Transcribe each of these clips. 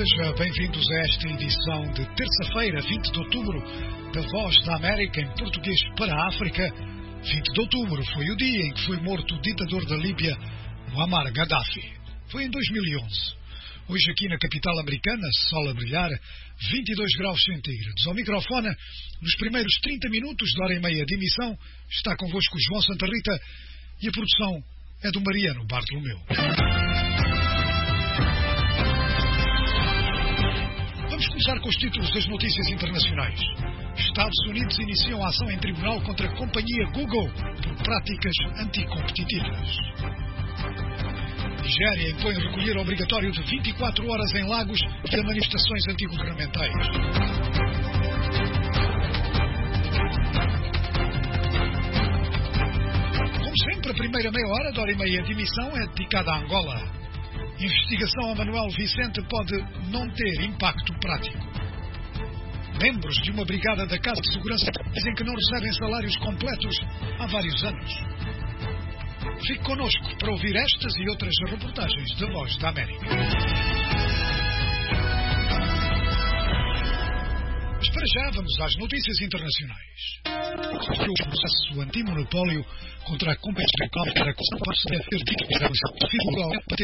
Seja bem-vindos a esta edição de terça-feira, 20 de outubro, da Voz da América em português para a África. 20 de outubro foi o dia em que foi morto o ditador da Líbia, Muammar Gaddafi. Foi em 2011. Hoje aqui na capital americana, sol a brilhar, 22 graus centígrados. Ao microfone, nos primeiros 30 minutos da hora e meia de emissão, está convosco João Santa Rita e a produção é do Mariano Bartolomeu. Vamos começar com os títulos das notícias internacionais. Estados Unidos iniciam ação em tribunal contra a companhia Google por práticas anticompetitivas. Nigéria impõe recolher obrigatório de 24 horas em Lagos e a manifestações antigovernamentais. Como sempre, a primeira meia hora da hora e meia de emissão é dedicada a Angola. Investigação a Manuel Vicente pode não ter impacto prático. Membros de uma brigada da Casa de Segurança dizem que não recebem salários completos há vários anos. Fique connosco para ouvir estas e outras reportagens da Voz da América. Mas para já vamos às notícias internacionais. O processo antimonopólio contra a competição para a parte deve ter dito que a figura para ter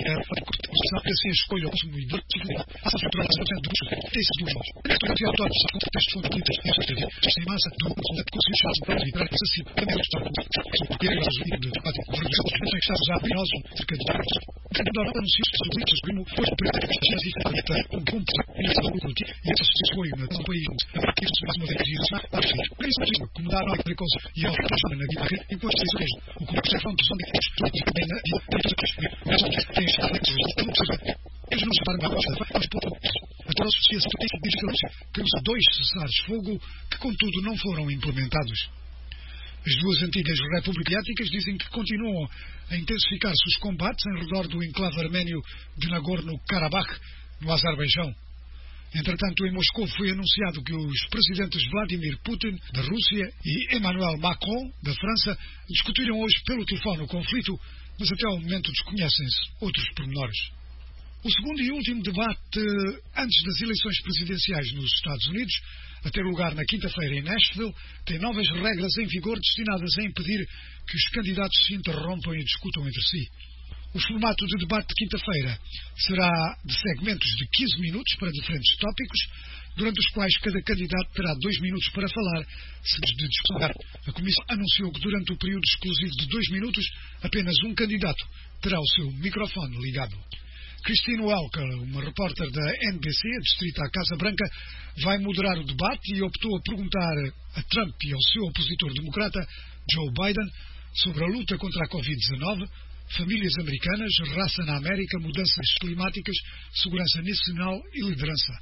se escolha o consumidor a faturar a situação dos textos dos jogos. Os autores de contextos foram politas em sua em massa do conselho para evitar acessível também o Estado porque é o de debate vergonhoso que está a usar binoso cerca de dados. O candidato anunciou que os políticos grimo foi o presidente das chances e feita um ponto e essa lucro e essa foi na tão país que isso se faz uma vez e isso a fim. Como dar a precoce e a persona na guitarra enquanto se fez o que se faz dos amigos e também na vida mas tem estado eles não se param aos poucos. A tal associação tem que os dois cessares-fogo que contudo não foram implementados. As duas antigas repúblicas asiáticas dizem que continuam a intensificar-se os combates em redor do enclave arménio de Nagorno-Karabakh, no Azerbaijão. Entretanto, em Moscou foi anunciado que os presidentes Vladimir Putin, da Rússia, e Emmanuel Macron, da França, discutiram hoje pelo telefone o conflito, mas até ao momento desconhecem-se outros pormenores. O segundo e último debate antes das eleições presidenciais nos Estados Unidos, a ter lugar na quinta-feira em Nashville, tem novas regras em vigor destinadas a impedir que os candidatos se interrompam e discutam entre si. O formato de debate de quinta-feira será de segmentos de 15 minutos para diferentes tópicos, durante os quais cada candidato terá 2 minutos para falar, seguidos de discussão. A Comissão anunciou que durante o período exclusivo de 2 minutos, apenas um candidato terá o seu microfone ligado. Christine Welker, uma repórter da NBC, distrita à Casa Branca, vai moderar o debate e optou a perguntar a Trump e ao seu opositor democrata, Joe Biden, sobre a luta contra a Covid-19, famílias americanas, raça na América, mudanças climáticas, segurança nacional e liderança.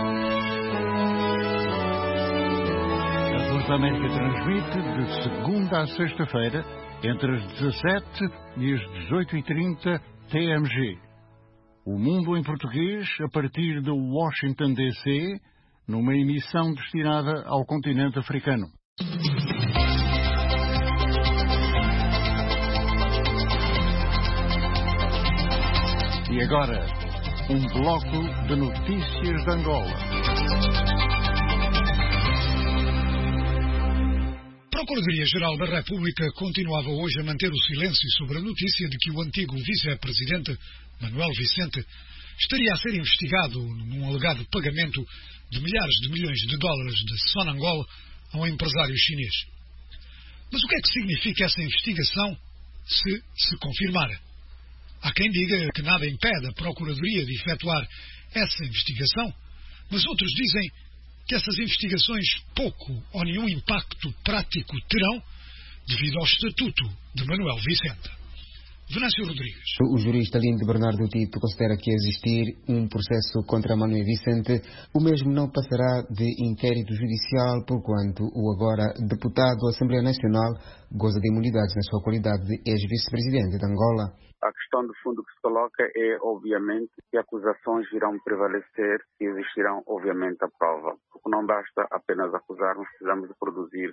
A Voz da América transmite de segunda a sexta-feira, entre as 17 e as 18h30 TMG. O Mundo em Português, a partir de Washington, D.C., numa emissão destinada ao continente africano. E agora, um bloco de notícias de Angola. A Procuradoria-Geral da República continuava hoje a manter o silêncio sobre a notícia de que o antigo vice-presidente, Manuel Vicente, estaria a ser investigado num alegado pagamento de milhares de milhões de dólares de Sonangol a um empresário chinês. Mas o que é que significa essa investigação se confirmar? Há quem diga que nada impede a Procuradoria de efetuar essa investigação, mas outros dizem que essas investigações pouco ou nenhum impacto prático terão devido ao estatuto de Manuel Vicente. Venâncio Rodrigues. O jurista Lindo Bernardo Tito considera que existir um processo contra Manuel Vicente, o mesmo não passará de inquérito judicial, porquanto o agora deputado da Assembleia Nacional goza de imunidades na sua qualidade de ex-vice-presidente de Angola. A questão de fundo que se coloca é, obviamente, que acusações irão prevalecer e existirão, obviamente, a prova. Porque não basta apenas acusarmos, precisamos de produzir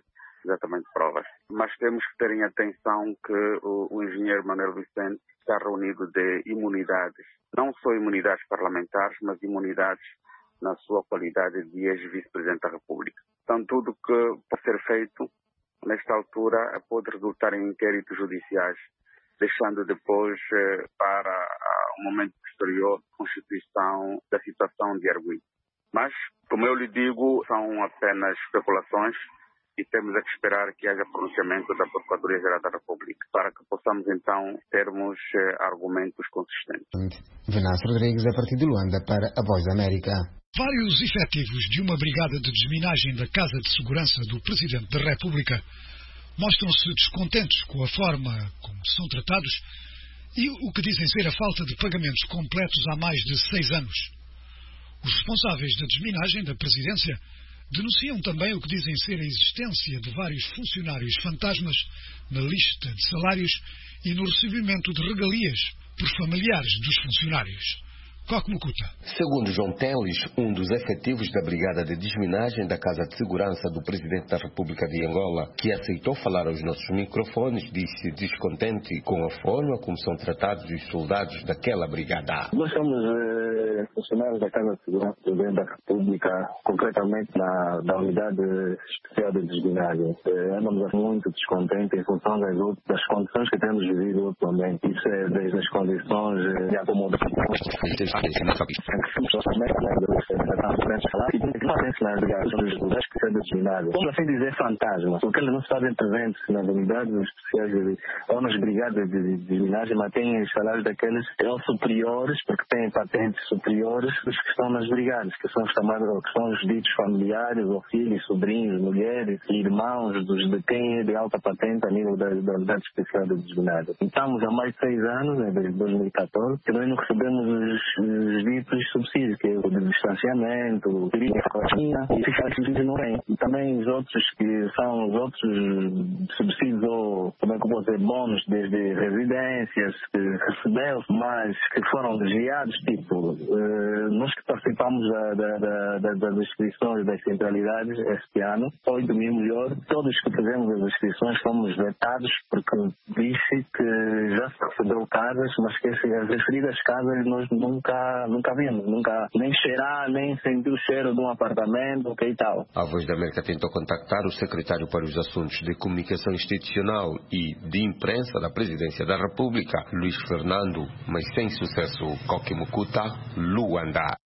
exatamente provas. Mas temos que ter em atenção que o engenheiro Manuel Vicente está reunido de imunidades, não só imunidades parlamentares, mas imunidades na sua qualidade de ex-vice-presidente da República. Então, tudo que pode ser feito, nesta altura, pode resultar em inquéritos judiciais, deixando depois para o momento posterior a constituição da situação de arguido. Mas, como eu lhe digo, são apenas especulações e temos a que esperar que haja pronunciamento da Procuradoria-Geral da República para que possamos, então, termos argumentos consistentes. Venâncio Rodrigues, a partir de Luanda, para a Voz da América. Vários efetivos de uma brigada de desminagem da Casa de Segurança do Presidente da República mostram-se descontentes com a forma como são tratados e o que dizem ser a falta de pagamentos completos há mais de 6 anos. Os responsáveis da desminagem da Presidência denunciam também o que dizem ser a existência de vários funcionários fantasmas na lista de salários e no recebimento de regalias por familiares dos funcionários. Cocmucuta. Segundo João Teles, um dos efetivos da Brigada de Desminagem da Casa de Segurança do Presidente da República de Angola, que aceitou falar aos nossos microfones, disse descontente com a forma como são tratados os soldados daquela brigada. Nós somos funcionários da Casa de Segurança do Presidente da República, concretamente da Unidade Especial de Desminagem. Andamos muito descontentes em função das condições que temos vivido atualmente. Isso é desde as condições de acomodação. Vamos assim dizer fantasma, porque eles não se fazem presentes nas unidades especiais ou nas brigadas de desminagem, mas têm salários daqueles que são superiores, porque têm patentes superiores dos que estão nas brigadas, que são chamados, que são os ditos familiares, ou filhos, sobrinhos, mulheres, irmãos de quem é de alta patente a nível da unidade especial de desminagem. Estamos há mais de 6 anos, desde 2014, que nós não recebemos os ditos subsídios, que é o de distanciamento, e não tem. E também os outros que são os outros subsídios, ou como é que eu posso dizer, bônus desde residências que recebemos, mas que foram desviados, tipo, nós que participamos das inscrições das centralidades este ano, 8 mil melhor, todos que fizemos as inscrições fomos vetados porque disse que já se recebeu casas, mas que as referidas casas nós nunca vimos, nunca nem cheirar, nem sentir o cheiro de um apartamento, ok e tal. A Voz da América tentou contactar o secretário para os assuntos de comunicação institucional e de imprensa da Presidência da República, Luiz Fernando, mas sem sucesso. Cocmucuta, Luanda.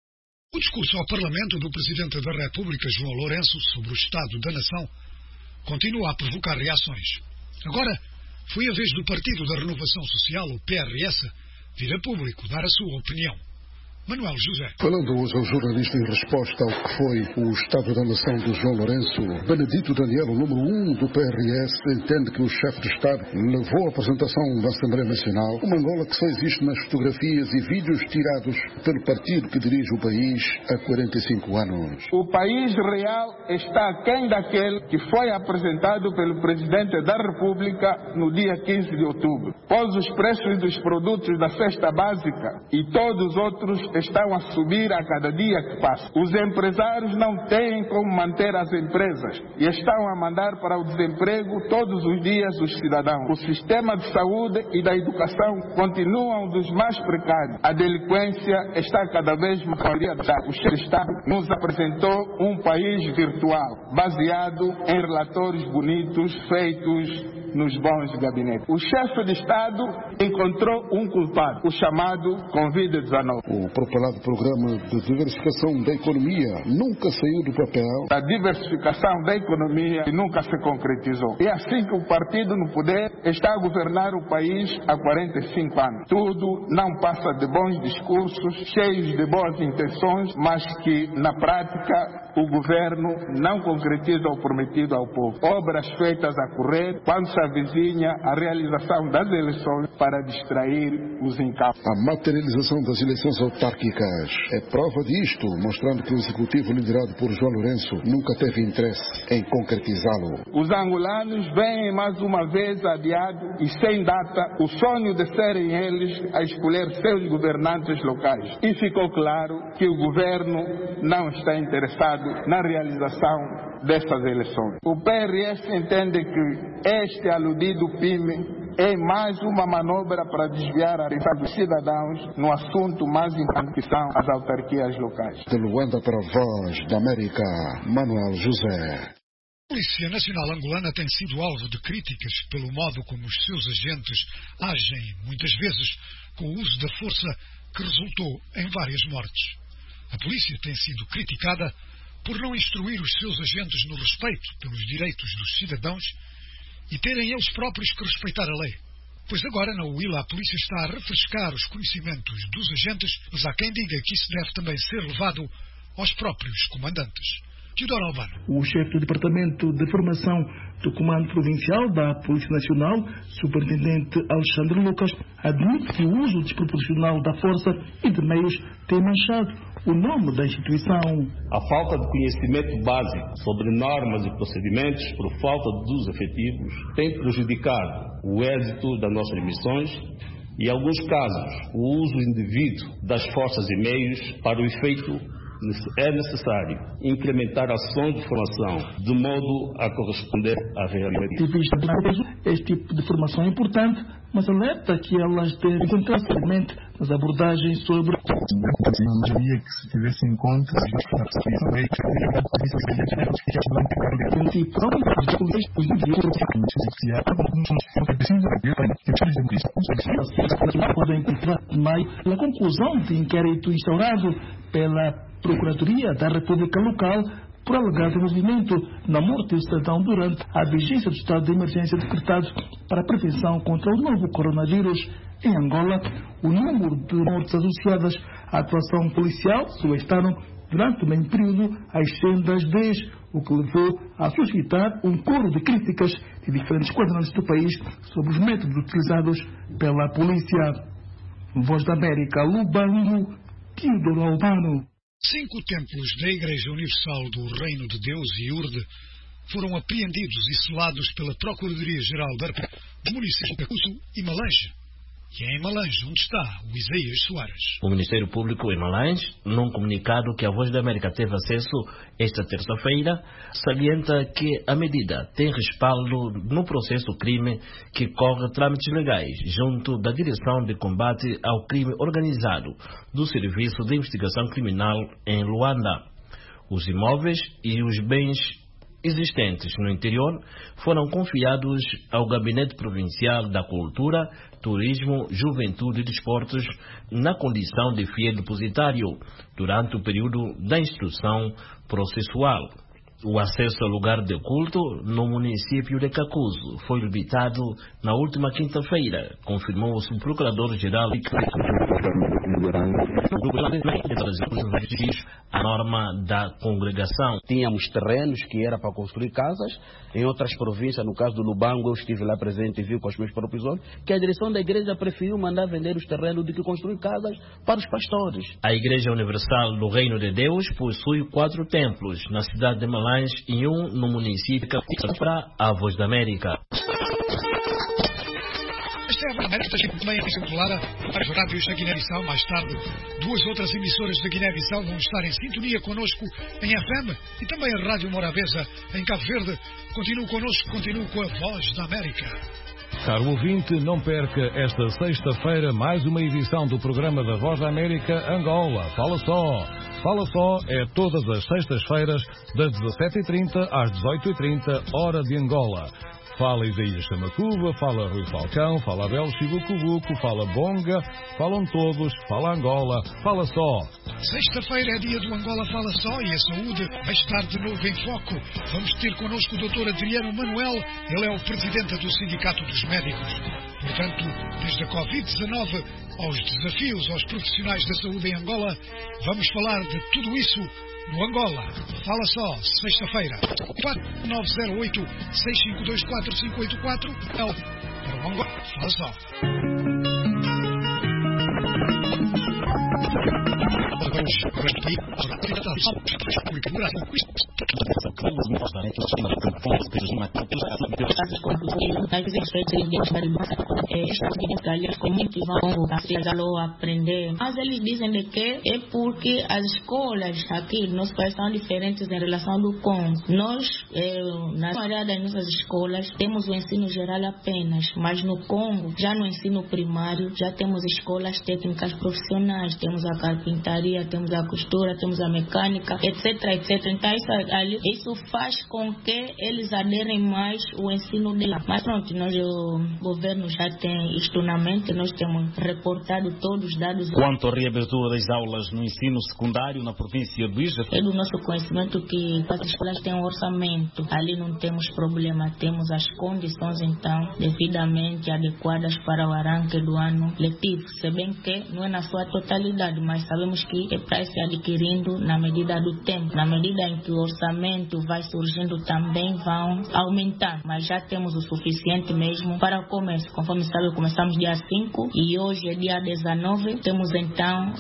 O discurso ao Parlamento do Presidente da República, João Lourenço, sobre o Estado da Nação, continua a provocar reações. Agora, foi a vez do Partido da Renovação Social, o PRS, vir a público dar a sua opinião. Manuel José. Falando hoje ao jornalista em resposta ao que foi o Estado da Nação de João Lourenço, Benedito Daniel, o número 1 do PRS, entende que o chefe de Estado levou a apresentação da Assembleia Nacional uma Angola que só existe nas fotografias e vídeos tirados pelo partido que dirige o país há 45 anos. O país real está aquém daquele que foi apresentado pelo Presidente da República no dia 15 de outubro. Pois os preços dos produtos da cesta básica e todos os outros estão a subir a cada dia que passa. Os empresários não têm como manter as empresas e estão a mandar para o desemprego todos os dias os cidadãos. O sistema de saúde e da educação continuam dos mais precários. A delinquência está cada vez mais aumentada. O chefe de Estado nos apresentou um país virtual, baseado em relatórios bonitos feitos nos bons gabinetes. O chefe de Estado encontrou um culpado, o chamado Covid-19. O propalado programa de diversificação da economia nunca saiu do papel. A diversificação da economia nunca se concretizou. É assim que o partido no poder está a governar o país há 45 anos. Tudo não passa de bons discursos, cheios de boas intenções, mas que na prática o governo não concretiza o prometido ao povo. Obras feitas a correr quando se avizinha a realização das eleições para distrair os encalços. A materialização das eleições autárquicas é prova disto, mostrando que o executivo liderado por João Lourenço nunca teve interesse em concretizá-lo. Os angolanos veem mais uma vez adiado e sem data o sonho de serem eles a escolher seus governantes locais. E ficou claro que o governo não está interessado na realização dessas eleições. O PRS entende que este aludido PIME é mais uma manobra para desviar a atenção dos cidadãos no assunto mais importante, que são as autarquias locais. De Luanda para a Voz da América, Manuel José. A Polícia Nacional Angolana tem sido alvo de críticas pelo modo como os seus agentes agem, muitas vezes com o uso da força que resultou em várias mortes. A polícia tem sido criticada por não instruir os seus agentes no respeito pelos direitos dos cidadãos e terem eles próprios que respeitar a lei. Pois agora, na Huila, a polícia está a refrescar os conhecimentos dos agentes, mas há quem diga que isso deve também ser levado aos próprios comandantes. Teodoro Albano. O chefe do Departamento de Formação do Comando Provincial da Polícia Nacional, Superintendente Alexandre Lucas, admite que o uso desproporcional da força e de meios tem manchado o nome da instituição. A falta de conhecimento básico sobre normas e procedimentos por falta dos efetivos tem prejudicado o êxito das nossas missões e, em alguns casos, o uso indevido das forças e meios para o efeito. É necessário incrementar ações de formação de modo a corresponder à realidade. Este tipo de formação é importante, mas alerta que elas devem concentrar-se nas abordagens sobre... Não diria que se tivesse em conta podem encontrar na conclusão de inquérito instaurado pela Procuradoria da República Local por alegado envolvimento na morte do cidadão durante a vigência do estado de emergência decretado para a prevenção contra o novo coronavírus. Em Angola, o número de mortes associadas à atuação policial subestaram durante o mesmo período as sendas 10, o que levou a suscitar um coro de críticas de diferentes quadrantes do país sobre os métodos utilizados pela polícia. Voz da América, Lubango, Teodoro Albano. 5 templos da Igreja Universal do Reino de Deus, IURD, foram apreendidos e selados pela Procuradoria-Geral da República do município de Cacuço e Malange. E é em Malange onde está o Isaías Soares. O Ministério Público em Malange, num comunicado que a Voz da América teve acesso esta terça-feira, salienta que a medida tem respaldo no processo crime que corre trâmites legais junto da Direção de Combate ao Crime Organizado do Serviço de Investigação Criminal em Luanda. Os imóveis e os bens existentes no interior foram confiados ao Gabinete Provincial da Cultura, Turismo, Juventude e Desportos na condição de fiel depositário durante o período da instrução processual. O acesso ao lugar de culto no município de Cacuzo foi limitado na última quinta-feira, confirmou o subprocurador-geral a norma da congregação. Tínhamos terrenos que era para construir casas. Em outras províncias, no caso do Lubango, eu estive lá presente e vi com os meus próprios olhos que a direção da igreja preferiu mandar vender os terrenos do que construir casas para os pastores. A Igreja Universal do Reino de Deus possui 4 templos na cidade de Malange e 1 no município para a Voz da América. Esta é a América, também a emissão Clara, vários rádios da Guiné-Bissau. Mais tarde, 2 outras emissoras da Guiné-Bissau vão estar em sintonia connosco em FM e também a Rádio Morabeza em Cabo Verde. Continue connosco, continue com a Voz da América. Caro ouvinte, não perca esta sexta-feira mais uma edição do programa da Voz da América Angola. Fala Só. Fala Só é todas as sextas-feiras das 17h30 às 18h30, hora de Angola. Fala Isaías Chamacuba, fala Rui Falcão, fala Abel Chibucubuco, fala Bonga, falam todos, fala Angola, fala Só. Sexta-feira é dia do Angola Fala Só e a saúde vai estar de novo em foco. Vamos ter connosco o Dr. Adriano Manuel, ele é o presidente do Sindicato dos Médicos. Portanto, desde a Covid-19 aos desafios aos profissionais da saúde em Angola, vamos falar de tudo isso no Angola Fala Só, sexta-feira, 4908-6524-584, para o Angola Fala Só. aprender. Mas eles dizem de que é porque as escolas aqui no nosso país são diferentes em relação do Congo. Nós, na maioria das nossas escolas, temos o ensino geral apenas, mas no Congo, já no ensino primário, já temos escolas técnicas profissionais, temos a carpintaria, temos a costura, temos a mecânica, etc, etc. Então isso faz com que eles aderem mais ao ensino de lá. Mas pronto, nós, o governo já tem isto na mente, nós temos reportado todos os dados. Quanto à reabertura das aulas no ensino secundário na província do Ija? É do nosso conhecimento que as escolas têm um orçamento, ali não temos problema, temos as condições então devidamente adequadas para o arranque do ano letivo, se bem que não é na sua totalidade, mas sabemos que é para se adquirindo na medida do tempo, na medida em que o orçamento vai surgindo também vão aumentar, mas já temos o suficiente mesmo para o começo. Conforme sabe, começamos dia 5 e hoje é dia 19, temos então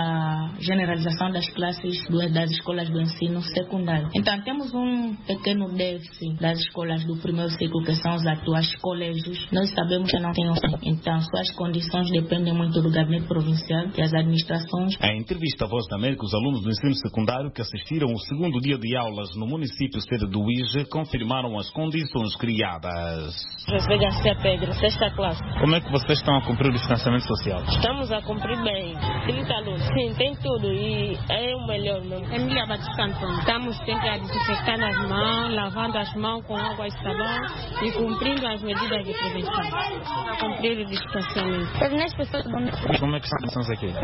a generalização das classes das escolas do ensino secundário. Então temos um pequeno déficit das escolas do primeiro ciclo, que são os atuais colégios. Nós sabemos que não tem orçamento, então suas condições dependem muito do gabinete provincial e as administrações. Em entrevista à Voz da América, os alunos do ensino secundário que assistiram ao segundo dia de aulas no município sede do Ija confirmaram as condições criadas. José Garcia Pedro, 6ª classe. Como é que vocês estão a cumprir o distanciamento social? Estamos a cumprir bem. 30 alunos. Sim, tem tudo e é o melhor mesmo. Emília Batista Antônio. Estamos sempre a desinfectar as mãos, lavando as mãos com água e sabão e cumprindo as medidas de prevenção. A cumprir o distanciamento. Como é que estão as aqui?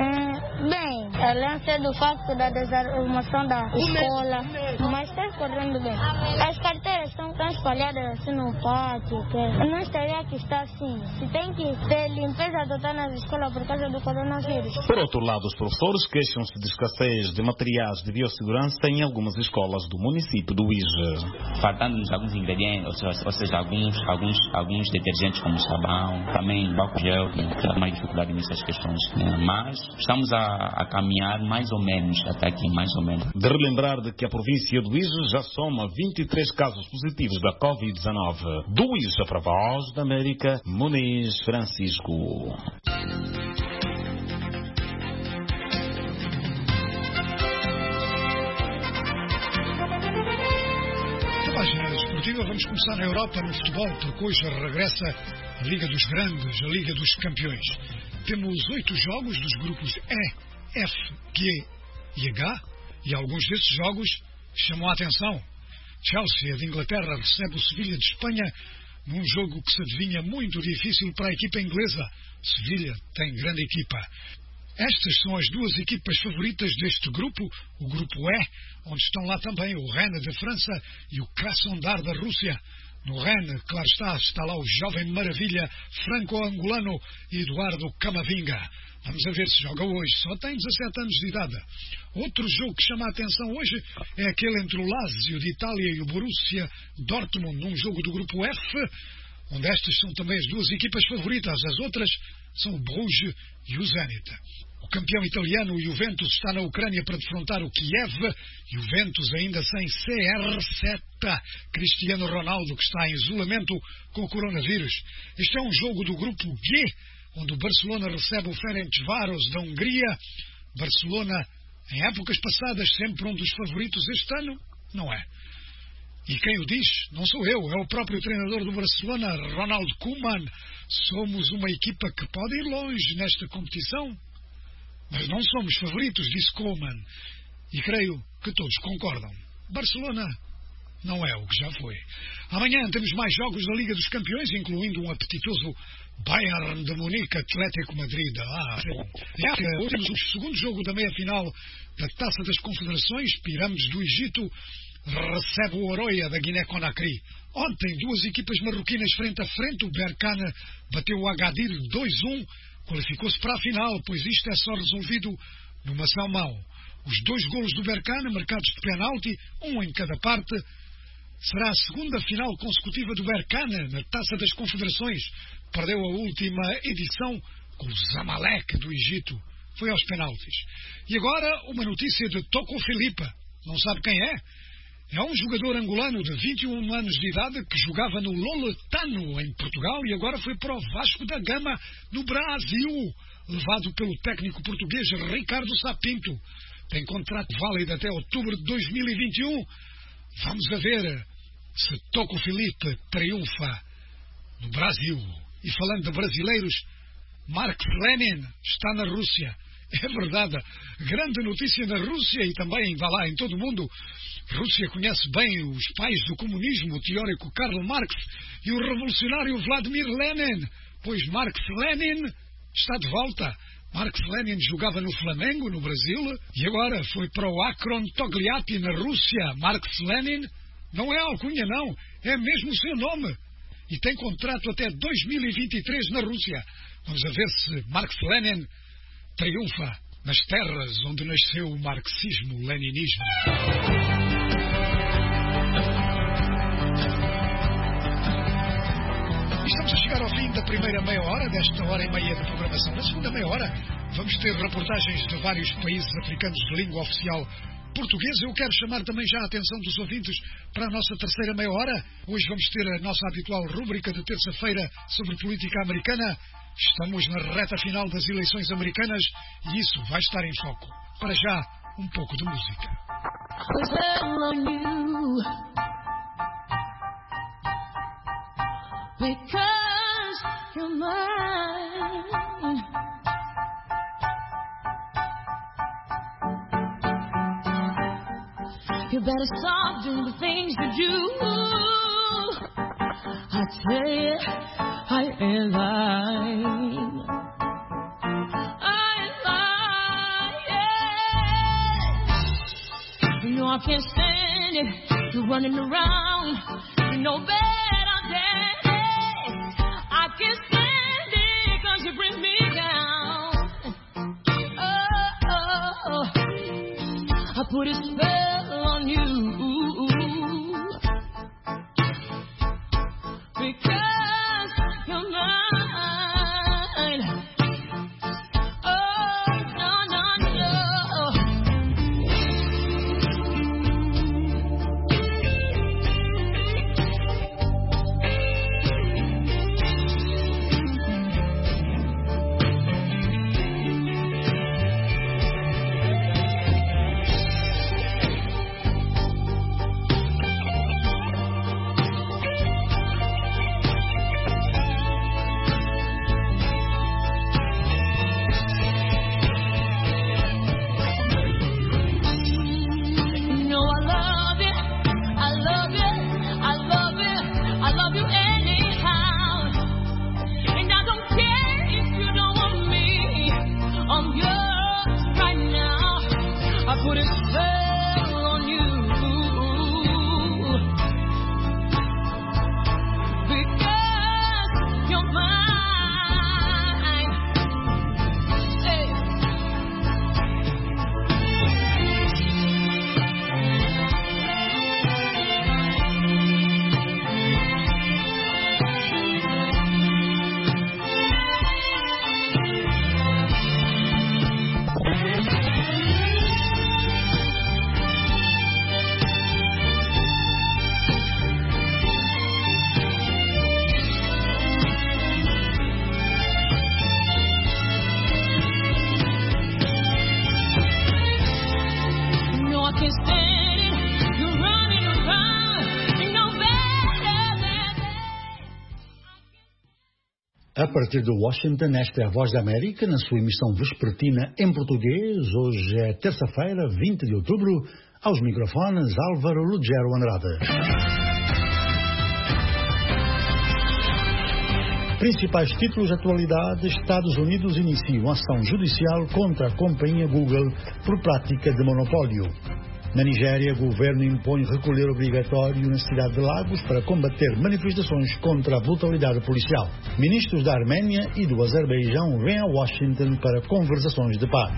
Bem, além do facto da desarrumação da escola, mas está correndo bem. As carteiras estão espalhadas assim no pátio, que não estaria que está assim. Se tem que ter limpeza total nas escolas por causa do coronavírus. Por outro lado, os professores queixam-se de escassez de materiais de biossegurança em algumas escolas do município do Ija. Faltando-nos alguns ingredientes, ou seja, alguns detergentes como sabão, também álcool gel, que dá mais dificuldade nessas questões. Mas estamos a caminhar mais ou menos, até aqui mais ou menos. De relembrar de que a província do Ija já soma 23 casos positivos da Covid-19. Do Ija para a Voz da América, Muniz Francisco. Vamos começar na Europa no futebol, porque hoje regressa a Liga dos Grandes, a Liga dos Campeões. Temos 8 jogos dos grupos E, F, G e H, e alguns desses jogos chamam a atenção. Chelsea de Inglaterra recebe o Sevilha de Espanha num jogo que se adivinha muito difícil para a equipa inglesa. Sevilha tem grande equipa. Estas são as duas equipas favoritas deste grupo, o grupo E, onde estão lá também o Rennes de França e o Krasnodar da Rússia. No Rennes, claro está lá o jovem maravilha franco-angolano Eduardo Camavinga. Vamos a ver se joga hoje, só tem 17 anos de idade. Outro jogo que chama a atenção hoje é aquele entre o Lazio de Itália e o Borussia Dortmund, num jogo do grupo F, onde estas são também as duas equipas favoritas. As outras são o Bruges e o Zenit. O campeão italiano, o Juventus, está na Ucrânia para defrontar o Kiev. Juventus ainda sem CR7, Cristiano Ronaldo, que está em isolamento com o coronavírus. Este é um jogo do grupo G, onde o Barcelona recebe o Ferencváros da Hungria. Barcelona, em épocas passadas, sempre um dos favoritos. Este ano, não é. E quem o diz, não sou eu, é o próprio treinador do Barcelona, Ronald Koeman. Somos uma equipa que pode ir longe nesta competição, mas não somos favoritos, disse Koeman. E creio que todos concordam. Barcelona não é o que já foi. Amanhã temos mais jogos da Liga dos Campeões, incluindo um apetitoso Bayern de Munique, Atlético Madrid. Hoje temos o segundo jogo da meia-final da Taça das Confederações. Pirâmides do Egito recebe o Oroya da Guiné-Conakry. Ontem, duas equipas marroquinas frente a frente. O Berkane bateu o Agadir 2-1, qualificou-se para a final, pois isto é só resolvido numa só mão. Os 2 golos do Berkane, marcados de penalti, um em cada parte. Será a segunda final consecutiva do Berkane na Taça das Confederações. Perdeu a última edição com o Zamalek do Egito. foi aos penaltis. E agora uma notícia de Toco Filipe. Não sabe quem é? É um jogador angolano de 21 anos de idade que jogava no Loletano, em Portugal, e agora foi para o Vasco da Gama, no Brasil, levado pelo técnico português Ricardo Sapinto. Tem contrato válido até outubro de 2021. Vamos a ver se Toco Filipe triunfa no Brasil. E falando de brasileiros, Marx Lenin está na Rússia. É verdade, grande notícia na Rússia e também, vá lá, em todo o mundo. A Rússia conhece bem os pais do comunismo, o teórico Karl Marx e o revolucionário Vladimir Lenin, pois Marx Lenin está de volta. Marx Lenin jogava no Flamengo, no Brasil, e agora foi para o Akron Togliatti, na Rússia. Marx Lenin não é alcunha, não, é mesmo o seu nome. E tem contrato até 2023 na Rússia. Vamos a ver se Marx Lenin triunfa nas terras onde nasceu o marxismo-leninismo. Estamos a chegar ao fim da primeira meia hora, desta hora e meia de programação. Na segunda meia hora vamos ter reportagens de vários países africanos de língua oficial portuguesa. Eu quero chamar também já a atenção dos ouvintes para a nossa terceira meia hora. Hoje vamos ter a nossa habitual rúbrica de terça-feira sobre política americana. Estamos na reta final das eleições americanas e isso vai estar em foco. Para já, um pouco de música. Because you're mine. You better stop doing the things you do. I tell you, I ain't lying. I ain't lying. You know I can't stand it. You're running around. You know better than I can't stand it 'cause you bring me down. Oh, I put a spell on you. Because you're mine. Oh, no, no, no. A partir de Washington, esta é a Voz da América, na sua emissão vespertina em português. Hoje é terça-feira, 20 de outubro. Aos microfones, Álvaro Lugero Andrade. Principais títulos de atualidade: Estados Unidos iniciam ação judicial contra a companhia Google por prática de monopólio. Na Nigéria, o governo impõe recolher obrigatório na cidade de Lagos para combater manifestações contra a brutalidade policial. Ministros da Arménia e do Azerbaijão vêm a Washington para conversações de paz.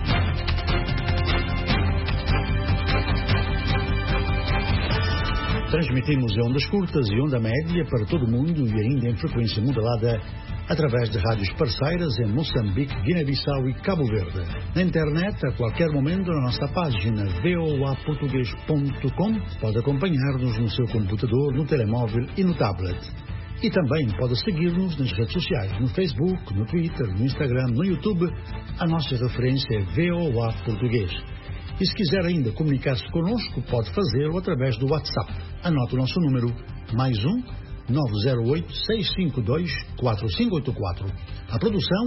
Transmitimos em ondas curtas e onda média para todo o mundo e ainda em frequência modulada através de rádios parceiras em Moçambique, Guiné-Bissau e Cabo Verde. Na internet, a qualquer momento, na nossa página voaportugues.com, pode acompanhar-nos no seu computador, no telemóvel e no tablet. E também pode seguir-nos nas redes sociais, no Facebook, no Twitter, no Instagram, no YouTube. A nossa referência é VOA Português. E se quiser ainda comunicar-se connosco, pode fazê-lo através do WhatsApp. Anote o nosso número, +1 908 652 4584. A produção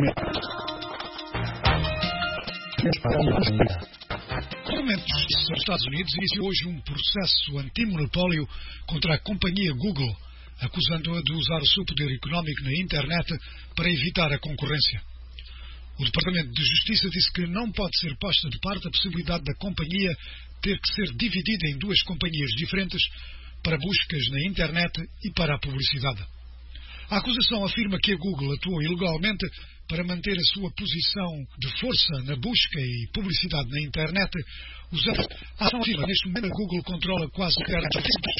O Departamento de Justiça dos Estados Unidos iniciou hoje um processo antimonopólio contra a companhia Google, acusando-a de usar o seu poder económico na internet para evitar a concorrência. O Departamento de Justiça disse que não pode ser posta de parte a possibilidade da companhia ter que ser dividida em duas companhias diferentes para buscas na internet e para a publicidade. A acusação afirma que a Google atuou ilegalmente para manter a sua posição de força na busca e publicidade na internet, usando a ação afirma neste momento a Google controla quase o que era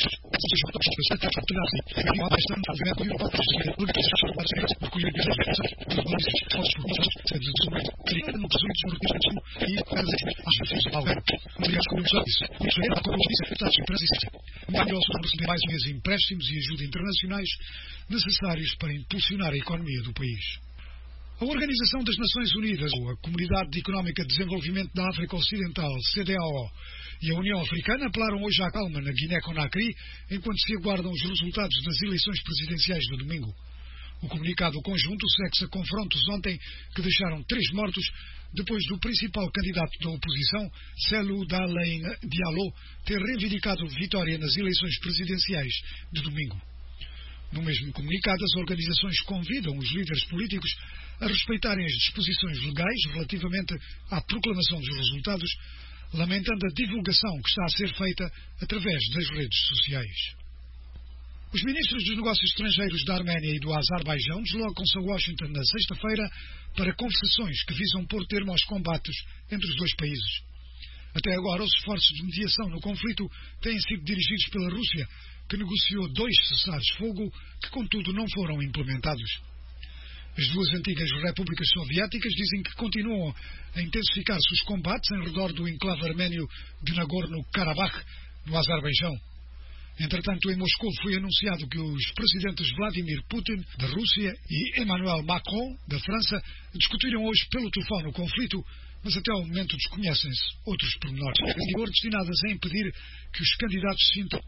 mais meios empréstimos e ajuda internacionais necessários para impulsionar a economia do país. A Organização das Nações Unidas, a Comunidade Económica de Desenvolvimento da África Ocidental, CEDEAO, e a União Africana apelaram hoje à calma na Guiné-Conakry enquanto se aguardam os resultados das eleições presidenciais de domingo. O comunicado conjunto segue-se a confrontos ontem que deixaram 3 mortos depois do principal candidato da oposição, Cellou Dalein Diallo, ter reivindicado vitória nas eleições presidenciais de domingo. No mesmo comunicado, as organizações convidam os líderes políticos a respeitarem as disposições legais relativamente à proclamação dos resultados, lamentando a divulgação que está a ser feita através das redes sociais. Os ministros dos negócios estrangeiros da Arménia e do Azerbaijão deslocam-se a Washington na sexta-feira para conversações que visam pôr termo aos combates entre os dois países. Até agora, os esforços de mediação no conflito têm sido dirigidos pela Rússia, que negociou 2 cessares-fogo que, contudo, não foram implementados. As duas antigas repúblicas soviéticas dizem que continuam a intensificar-se os combates em redor do enclave arménio de Nagorno-Karabakh, no Azerbaijão. Entretanto, em Moscou foi anunciado que os presidentes Vladimir Putin, da Rússia, e Emmanuel Macron, da França, discutiram hoje pelo telefone o conflito, mas até ao momento desconhecem-se outros pormenores destinadas a impedir que os candidatos se sintam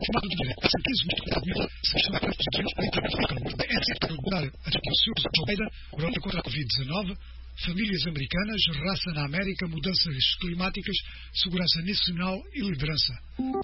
contra a Covid-19, famílias americanas, raça na América, mudanças climáticas, segurança nacional e liderança.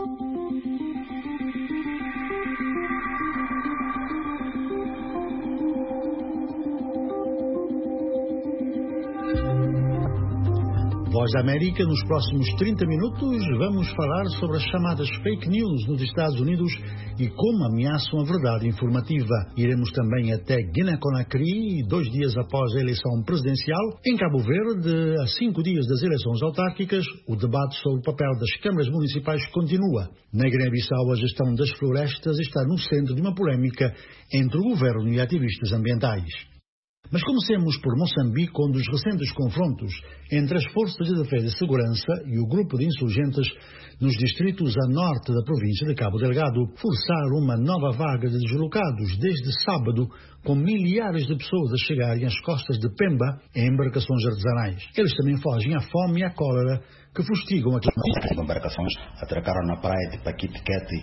Voz da América, nos próximos 30 minutos vamos falar sobre as chamadas fake news nos Estados Unidos e como ameaçam a verdade informativa. Iremos também até Guiné-Conakry, 2 dias após a eleição presidencial. Em Cabo Verde, a 5 dias das eleições autárquicas, o debate sobre o papel das câmaras municipais continua. Na Guiné-Bissau, a gestão das florestas está no centro de uma polémica entre o governo e ativistas ambientais. Mas comecemos por Moçambique, onde os recentes confrontos entre as forças de defesa e segurança e o grupo de insurgentes nos distritos a norte da província de Cabo Delgado forçaram uma nova vaga de deslocados desde sábado, com milhares de pessoas a chegarem às costas de Pemba em embarcações artesanais. Eles também fogem à fome e à cólera que fustigam aqui. As embarcações atracaram na praia de Paquitiquete,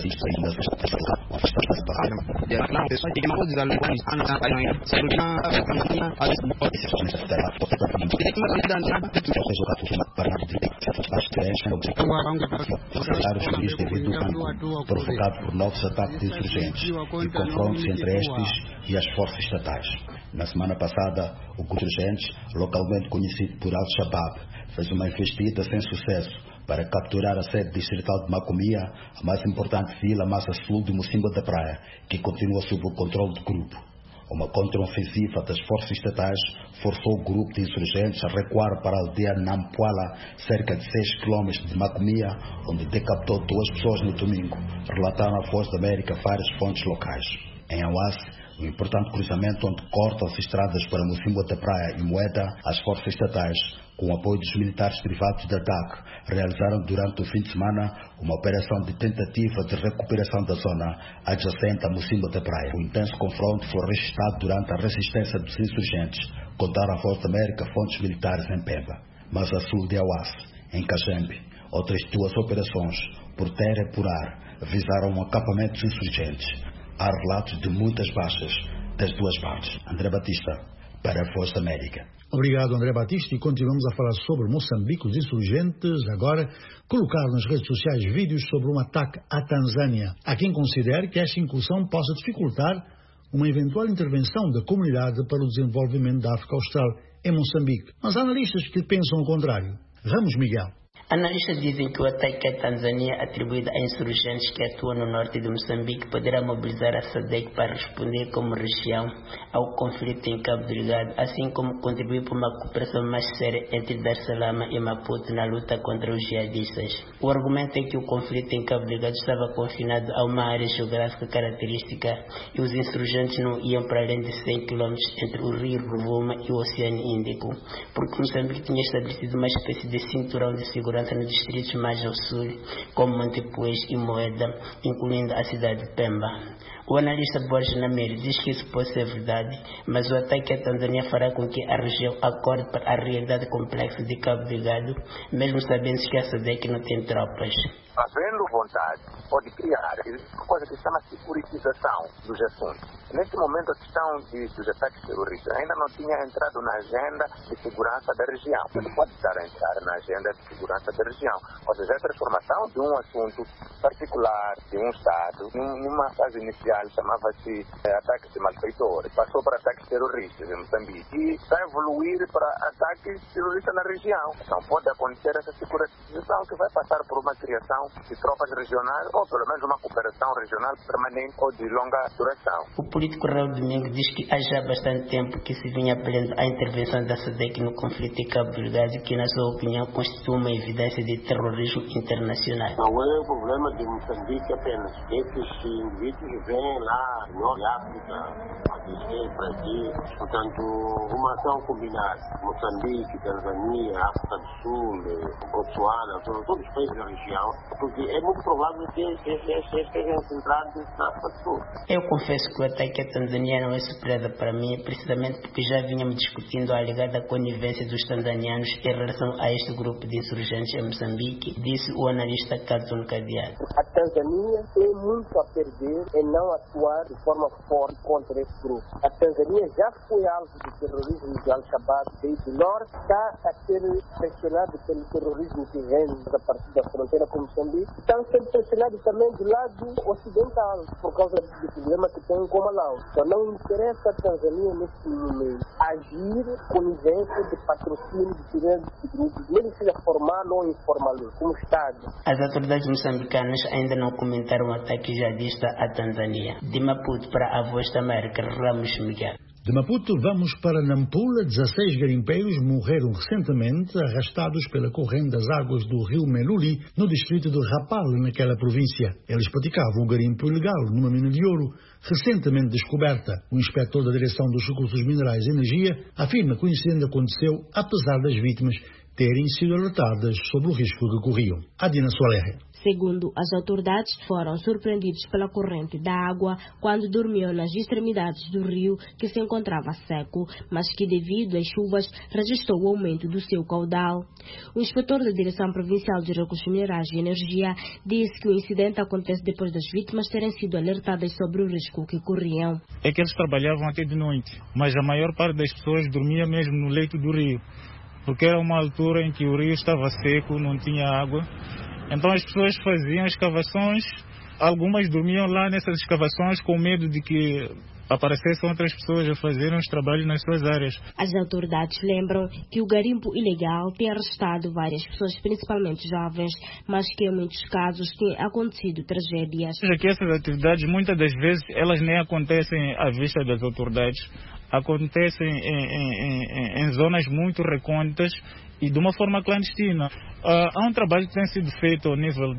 provocado por novos ataques de insurgentes e confrontos entre estes e as forças estatais. Na semana passada, o grupo de insurgentes, localmente conhecido por Al-Shabaab, fez uma investida sem sucesso para capturar a sede distrital de Macomia, a mais importante vila mais a sul de Mocimboa da Praia, que continua sob o controle do grupo. Uma contraofensiva das forças estatais forçou o grupo de insurgentes a recuar para a aldeia Nampuala, cerca de 6 km de Macomia, onde decapitou 2 pessoas no domingo, relataram a Voz da América várias fontes locais. Em Awasse, um importante cruzamento onde cortam-se estradas para Mocimboa da Praia e Moeda, as forças estatais, com o apoio dos militares privados da DAC, realizaram durante o fim de semana uma operação de tentativa de recuperação da zona adjacente a Mocimboa da Praia. O intenso confronto foi registrado durante a resistência dos insurgentes, contaram a Voz da América fontes militares em Pemba. Mas a sul de Awasse, em Cajembe, outras 2 operações, por terra e por ar, visaram um acampamento dos insurgentes. Há relatos de muitas baixas das 2 partes. André Batista, para a Voz da América. Obrigado, André Batista, e continuamos a falar sobre Moçambique. Os insurgentes agora colocaram nas redes sociais vídeos sobre um ataque à Tanzânia. Há quem considere que esta incursão possa dificultar uma eventual intervenção da comunidade para o desenvolvimento da África Austral em Moçambique. Mas há analistas que pensam o contrário. Ramos Miguel. Analistas dizem que o ataque à Tanzânia, atribuído a insurgentes que atuam no norte de Moçambique, poderá mobilizar a SADC para responder como região ao conflito em Cabo Delgado, assim como contribuir para uma cooperação mais séria entre Dar es Salaam e Maputo na luta contra os jihadistas. O argumento é que o conflito em Cabo Delgado estava confinado a uma área geográfica característica e os insurgentes não iam para além de 100 km entre o rio Rovuma e o Oceano Índico, porque Moçambique tinha estabelecido uma espécie de cinturão de segurança nos distritos mais ao sul, como Montepuez e Moeda, incluindo a cidade de Pemba. O analista Borges Nameri diz que isso pode ser verdade, mas o ataque à Tanzânia fará com que a região acorde para a realidade complexa de Cabo Delgado, mesmo sabendo que a SADC não tem tropas. Havendo vontade, pode criar uma coisa que se chama securitização dos assuntos. Neste momento, a questão dos ataques terroristas ainda não tinha entrado na agenda de segurança da região. Ele pode estar a entrar na agenda de segurança da região. Ou seja, a transformação de um assunto particular de um Estado, numa fase inicial chamava-se ataques de malfeitores, passou para ataques terroristas em Moçambique e vai evoluir para ataques terroristas na região. Então pode acontecer essa securitização que vai passar por uma criação de tropas regionais ou pelo menos uma cooperação regional permanente ou de longa duração. O político Raul Domingos diz que há já bastante tempo que se vinha apelando à intervenção da SADC no conflito de Cabo Delgado, que na sua opinião constitui uma evidência de terrorismo internacional. Não é o problema de Moçambique apenas. Esses indivíduos vêm lá no Norte de África, para aqui, portanto, uma ação combinada. Moçambique, Tanzânia, África do Sul, Botsuana, todos os países da região, porque é muito provável que estejam centrados na África do Sul. Eu confesso que o ataque à Tanzânia não é surpresa para mim, precisamente porque já vínhamos discutindo a alegada conivência dos tanzanianos em relação a este grupo de insurgentes em Moçambique, disse o analista Katsun Kadiad. A Tanzânia tem muito a perder em não atuar de forma forte contra esse grupo. A Tanzânia já foi alvo do terrorismo de Al-Shabaab desde o norte, está a ser pressionado pelo terrorismo que vem a partir da fronteira com Moçambique, estão sendo pressionados também do lado ocidental, por causa do problema que tem com Malau. Então não interessa a Tanzânia nesse momento agir com conivência de patrocínio de diferentes grupos, mesmo seja formal ou informal, como Estado. As autoridades moçambicanas ainda não comentaram o ataque jihadista à Tanzânia. De Maputo para a Voz da América, Ramos Miguel. De Maputo vamos para Nampula. 16 garimpeiros morreram recentemente arrastados pela corrente das águas do rio Meluli, no distrito de Rapala, naquela província. Eles praticavam o garimpo ilegal numa mina de ouro, recentemente descoberta. O inspetor da Direção dos Recursos Minerais e Energia afirma que o incêndio aconteceu apesar das vítimas terem sido alertadas sobre o risco que corriam. Adina Soler. Segundo as autoridades, foram surpreendidos pela corrente da água quando dormiam nas extremidades do rio, que se encontrava seco, mas que devido às chuvas registrou o aumento do seu caudal. O inspetor da Direção Provincial de Recursos Minerais e Energia disse que o incidente acontece depois das vítimas terem sido alertadas sobre o risco que corriam. É que eles trabalhavam até de noite, mas a maior parte das pessoas dormia mesmo no leito do rio, porque era uma altura em que o rio estava seco, não tinha água. Então as pessoas faziam escavações, algumas dormiam lá nessas escavações com medo de que aparecessem outras pessoas a fazerem os trabalhos nas suas áreas. As autoridades lembram que o garimpo ilegal tem arrestado várias pessoas, principalmente jovens, mas que em muitos casos têm acontecido tragédias. Que essas atividades, muitas das vezes, elas nem acontecem à vista das autoridades, acontecem em zonas muito recônditas e de uma forma clandestina. Há um trabalho que tem sido feito ao nível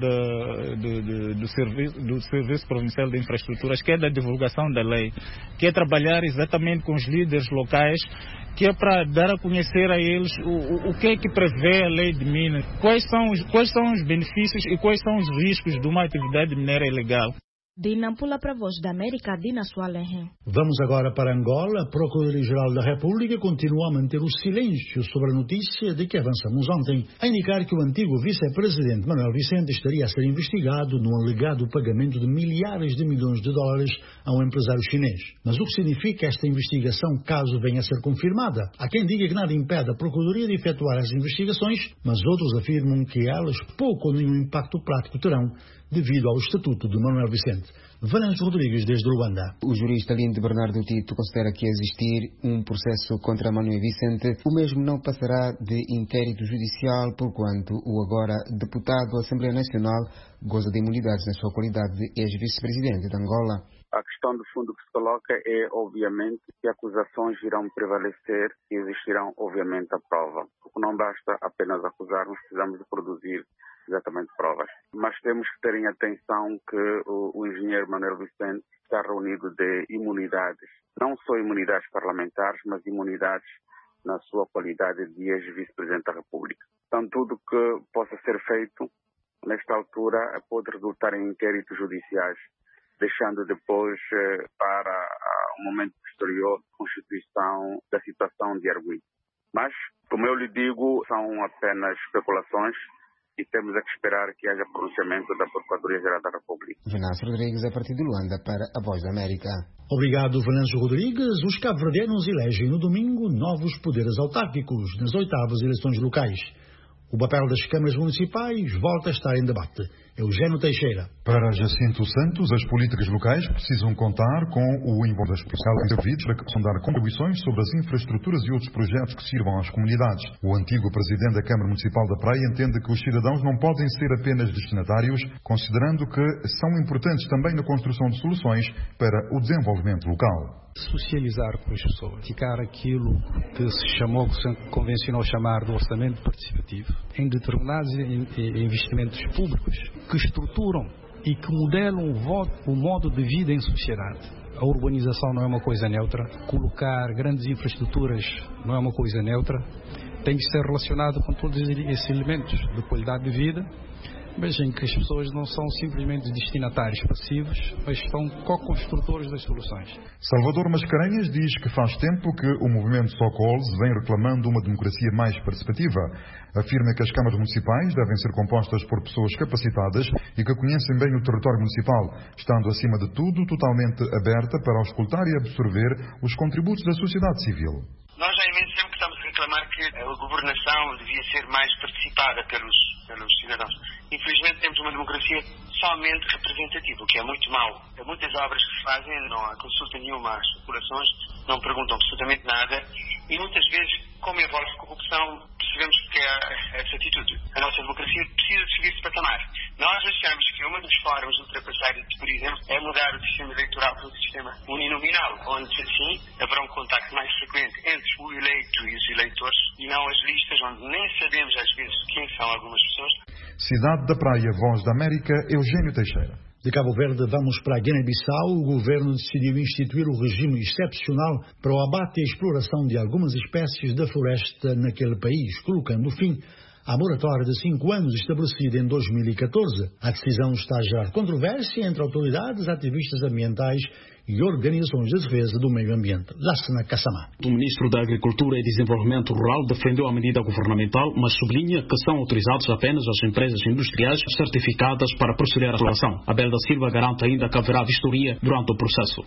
do Serviço Provincial de Infraestruturas, que é da divulgação da lei, que é trabalhar exatamente com os líderes locais, que é para dar a conhecer a eles o que é que prevê a lei de minas, quais são os benefícios e quais são os riscos de uma atividade mineira ilegal. De Nampula para a Voz da América, Dina Sualehe. Vamos agora para Angola. A Procuradoria-Geral da República continua a manter o silêncio sobre a notícia de que avançamos ontem, a indicar que o antigo vice-presidente Manuel Vicente estaria a ser investigado num alegado pagamento de milhares de milhões de dólares a um empresário chinês. Mas o que significa esta investigação caso venha a ser confirmada? Há quem diga que nada impede a Procuradoria de efetuar as investigações, mas outros afirmam que elas pouco ou nenhum impacto prático terão devido ao estatuto de Manuel Vicente. Valêncio Rodrigues, desde Luanda. O jurista Lindo Bernardo Tito considera que existir um processo contra Manuel Vicente, o mesmo não passará de inquérito judicial, porquanto o agora deputado da Assembleia Nacional goza de imunidades na sua qualidade de ex-vice-presidente de Angola. A questão de fundo que se coloca é, obviamente, que acusações irão prevalecer e existirão, obviamente, a prova. Porque não basta apenas acusarmos, precisamos de produzir exatamente provas. Mas temos que ter em atenção que o engenheiro Manuel Vicente está reunido de imunidades, não só imunidades parlamentares, mas imunidades na sua qualidade de ex-vice-presidente da República. Então, tudo que possa ser feito, nesta altura, pode resultar em inquéritos judiciais, deixando depois para um momento posterior a constituição da situação de arguido. Mas, como eu lhe digo, são apenas especulações e temos a que esperar que haja pronunciamento da Procuradoria-Geral da República. Venâncio Rodrigues, a partir de Luanda, para a Voz da América. Obrigado, Venâncio Rodrigues. Os cabo-verdianos elegem no domingo novos poderes autárquicos nas 8ª eleições locais. O papel das câmaras municipais volta a estar em debate. Eugênio Teixeira. Para Jacinto Santos, as políticas locais precisam contar com o envolvimento das serviços para que possam dar contribuições sobre as infraestruturas e outros projetos que sirvam às comunidades. O antigo presidente da Câmara Municipal da Praia entende que os cidadãos não podem ser apenas destinatários, considerando que são importantes também na construção de soluções para o desenvolvimento local. Socializar com as pessoas, praticar aquilo que se convencionou chamar de orçamento participativo em determinados investimentos públicos que estruturam e que modelam o modo de vida em sociedade. A urbanização não é uma coisa neutra, colocar grandes infraestruturas não é uma coisa neutra, tem que ser relacionado com todos esses elementos de qualidade de vida, mas em que as pessoas não são simplesmente destinatários passivos, mas são co-construtores das soluções. Salvador Mascarenhas diz que faz tempo que o movimento So-Called vem reclamando uma democracia mais participativa. Afirma que as câmaras municipais devem ser compostas por pessoas capacitadas e que conhecem bem o território municipal, estando acima de tudo totalmente aberta para escutar e absorver os contributos da sociedade civil. Nós há imenso tempo que estamos a reclamar que a governação devia ser mais participada pelos cidadãos. Infelizmente temos uma democracia somente representativa, o que é muito mau. Há muitas obras que se fazem, não há consulta nenhuma às populações, não perguntam absolutamente nada e muitas vezes, como envolve corrupção, percebemos que é essa atitude. A nossa democracia precisa de subir esse patamar. Nós achamos que uma das formas de ultrapassar isso, por exemplo, é mudar o sistema eleitoral para um sistema uninominal, onde assim haverá um contacto mais frequente entre o eleito e os eleitores e não as listas, onde nem sabemos às vezes quem são algumas pessoas. Cidade da Praia, Voz da América, Eugênio Teixeira. De Cabo Verde vamos para a Guiné-Bissau. O governo decidiu instituir o regime excepcional para o abate e exploração de algumas espécies da floresta naquele país, colocando fim à moratória de 5 anos estabelecida em 2014. A decisão está a gerar controvérsia entre autoridades, ativistas ambientais e organizações de defesa do meio ambiente. Lassana Kassamá. O ministro da Agricultura e Desenvolvimento Rural defendeu a medida governamental, mas sublinha que são autorizados apenas as empresas industriais certificadas para proceder à exploração. Abel da Silva garante ainda que haverá vistoria durante o processo.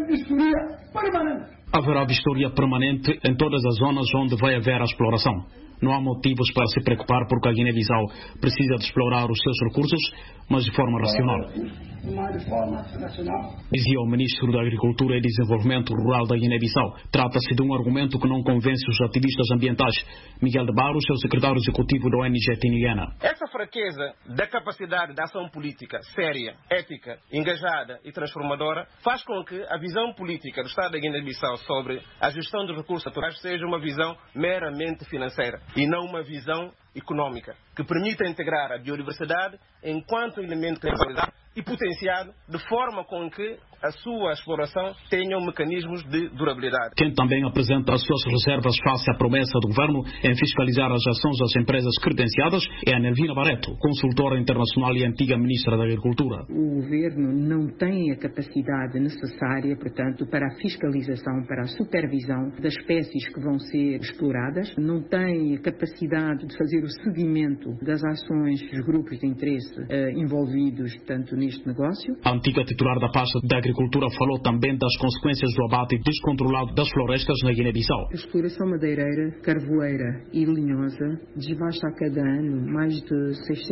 Haverá vistoria permanente em todas as zonas onde vai haver a exploração. Não há motivos para se preocupar porque a Guiné-Bissau precisa de explorar os seus recursos, mas de forma racional. Dizia o ministro ministro da Agricultura e Desenvolvimento Rural da Guiné-Bissau. Trata-se de um argumento que não convence os ativistas ambientais. Miguel de Barros é o secretário executivo da ONG Tiniguena. Essa fraqueza da capacidade de ação política séria, ética, engajada e transformadora faz com que a visão política do Estado da Guiné-Bissau sobre a gestão dos recursos naturais seja uma visão meramente financeira e não uma visão econômica, que permita integrar a biodiversidade enquanto elemento credibilidade e potenciado de forma com que a sua exploração tenha mecanismos de durabilidade. Quem também apresenta as suas reservas face à promessa do governo em fiscalizar as ações das empresas credenciadas é a Nelvina Barreto, consultora internacional e antiga ministra da Agricultura. O governo não tem a capacidade necessária, portanto, para a fiscalização, para a supervisão das espécies que vão ser exploradas, não tem a capacidade de fazer o seguimento das ações dos grupos de interesse envolvidos, tanto neste negócio. A antiga titular da pasta da Agricultura falou também das consequências do abate descontrolado das florestas na Guiné-Bissau. A exploração madeireira, carvoeira e linhosa desvasta a cada ano mais de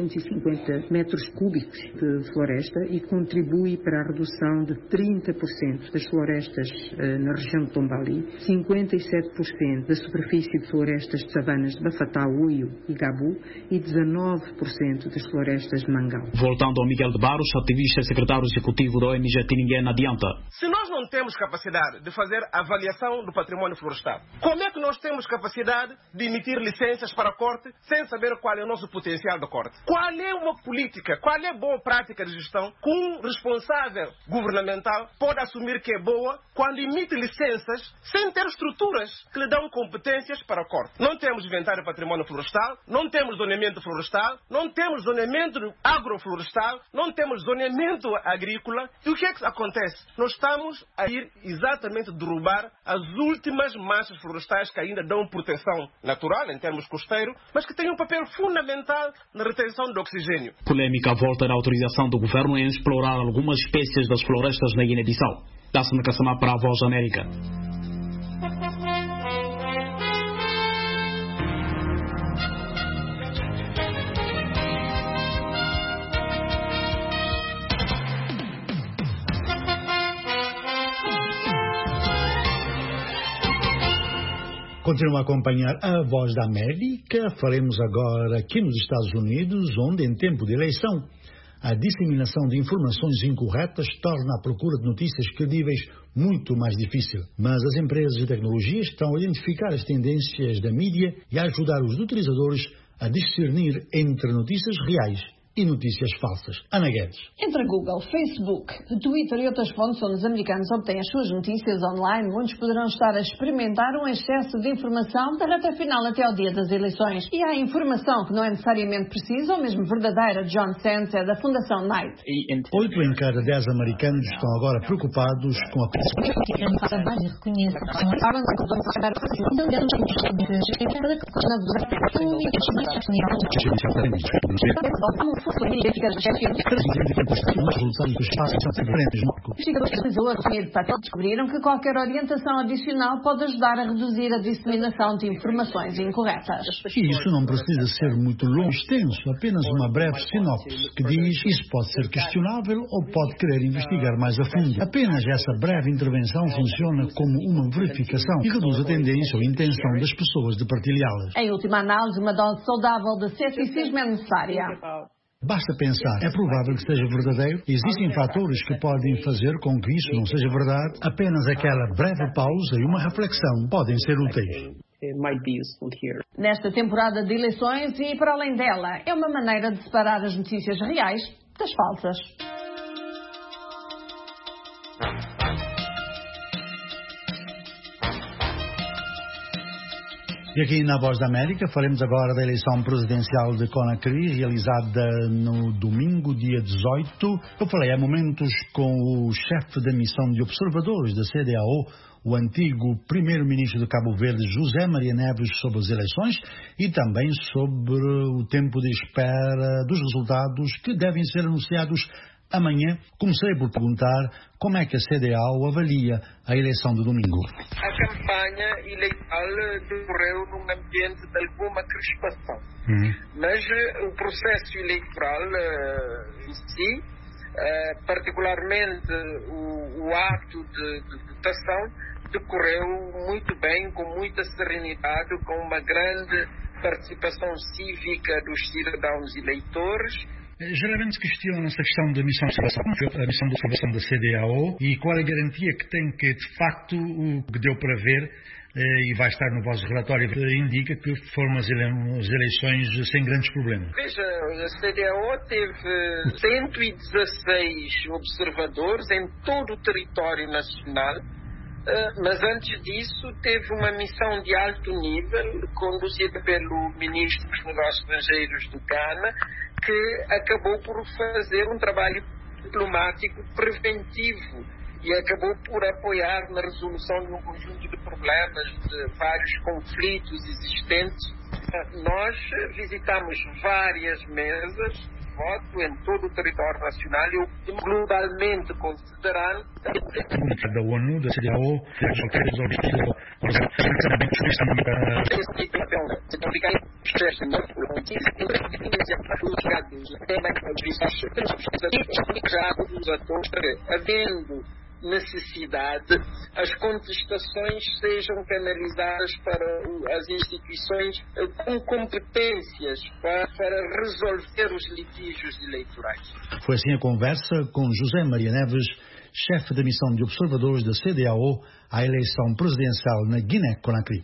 650 metros cúbicos de floresta e contribui para a redução de 30% das florestas na região de Tombali, 57% da superfície de florestas de savanas de Bafatá, Uio e Gabu e 19% das florestas de Mangal. Voltando ao Miguel de Barros, ativista e secretário executivo da ONG Tiniguena, adianta. Se nós não temos capacidade de fazer avaliação do património florestal, como é que nós temos capacidade de emitir licenças para corte sem saber qual é o nosso potencial de corte? Qual é uma política, qual é a boa prática de gestão que um responsável governamental pode assumir que é boa quando emite licenças sem ter estruturas que lhe dão competências para corte? Não temos inventário de património florestal, não temos zoneamento florestal, não temos zoneamento agroflorestal, não temos zoneamento agrícola. E o que é que acontece? Nós estamos a ir exatamente derrubar as últimas massas florestais que ainda dão proteção natural em termos costeiros, mas que têm um papel fundamental na retenção de oxigênio. Polêmica volta na autorização do governo em explorar algumas espécies das florestas na Guiné-Bissau. Dá-se na Cassamá para a Voz da América. Continua a acompanhar a Voz da América. Faremos agora aqui nos Estados Unidos, onde em tempo de eleição a disseminação de informações incorretas torna a procura de notícias credíveis muito mais difícil. Mas as empresas de tecnologia estão a identificar as tendências da mídia e a ajudar os utilizadores a discernir entre notícias reais e notícias falsas. Ana Guedes. Entre Google, Facebook, Twitter e outras fontes onde os americanos obtêm as suas notícias online, muitos poderão estar a experimentar um excesso de informação da reta final até ao dia das eleições. E há informação que não é necessariamente precisa ou mesmo verdadeira. John Sands é da Fundação Knight. 8 em cada 10 americanos estão agora preocupados com a descobriram que qualquer orientação adicional pode ajudar a reduzir a disseminação de informações incorretas. E isso não precisa ser muito longo, extenso, apenas uma breve sinopse que diz isso pode ser questionável ou pode querer investigar mais a fundo. Apenas essa breve intervenção funciona como uma verificação e reduz a tendência ou intenção das pessoas de partilhá-las. Em última análise, uma dose saudável de ceticismo é necessária. Basta pensar, é provável que seja verdadeiro? Existem fatores que podem fazer com que isso não seja verdade? Apenas aquela breve pausa e uma reflexão podem ser úteis. Nesta temporada de eleições e para além dela, é uma maneira de separar as notícias reais das falsas. E aqui na Voz da América faremos agora da eleição presidencial de Conakry, realizada no domingo, dia 18. Eu falei há momentos com o chefe da missão de observadores da CEDEAO, o antigo primeiro-ministro de Cabo Verde, José Maria Neves, sobre as eleições e também sobre o tempo de espera dos resultados que devem ser anunciados amanhã. Comecei por perguntar como é que a CEDEAO avalia a eleição de domingo. A campanha eleitoral decorreu num ambiente de alguma crispação. Mas o processo eleitoral em si particularmente o ato de votação decorreu muito bem, com muita serenidade, com uma grande participação cívica dos cidadãos eleitores. Geralmente se questiona essa questão da missão de observação da CEDEAO e qual é a garantia que tem que, de facto, o que deu para ver, e vai estar no vosso relatório, indica que foram as eleições sem grandes problemas. Veja, a CEDEAO teve 116 observadores em todo o território nacional, mas antes disso teve uma missão de alto nível, conduzida pelo Ministro dos Negócios Estrangeiros do Ghana, que acabou por fazer um trabalho diplomático preventivo e acabou por apoiar na resolução de um conjunto de problemas, de vários conflitos existentes. Nós visitamos várias mesas de voto em todo o território nacional e globalmente considerando da ONU, da CEDEAO, havendo necessidade, as contestações sejam canalizadas para as instituições com competências para resolver os litígios eleitorais. Foi assim a conversa com José Maria Neves, chefe da missão de observadores da CEDEAO à eleição presidencial na Guiné-Conakry.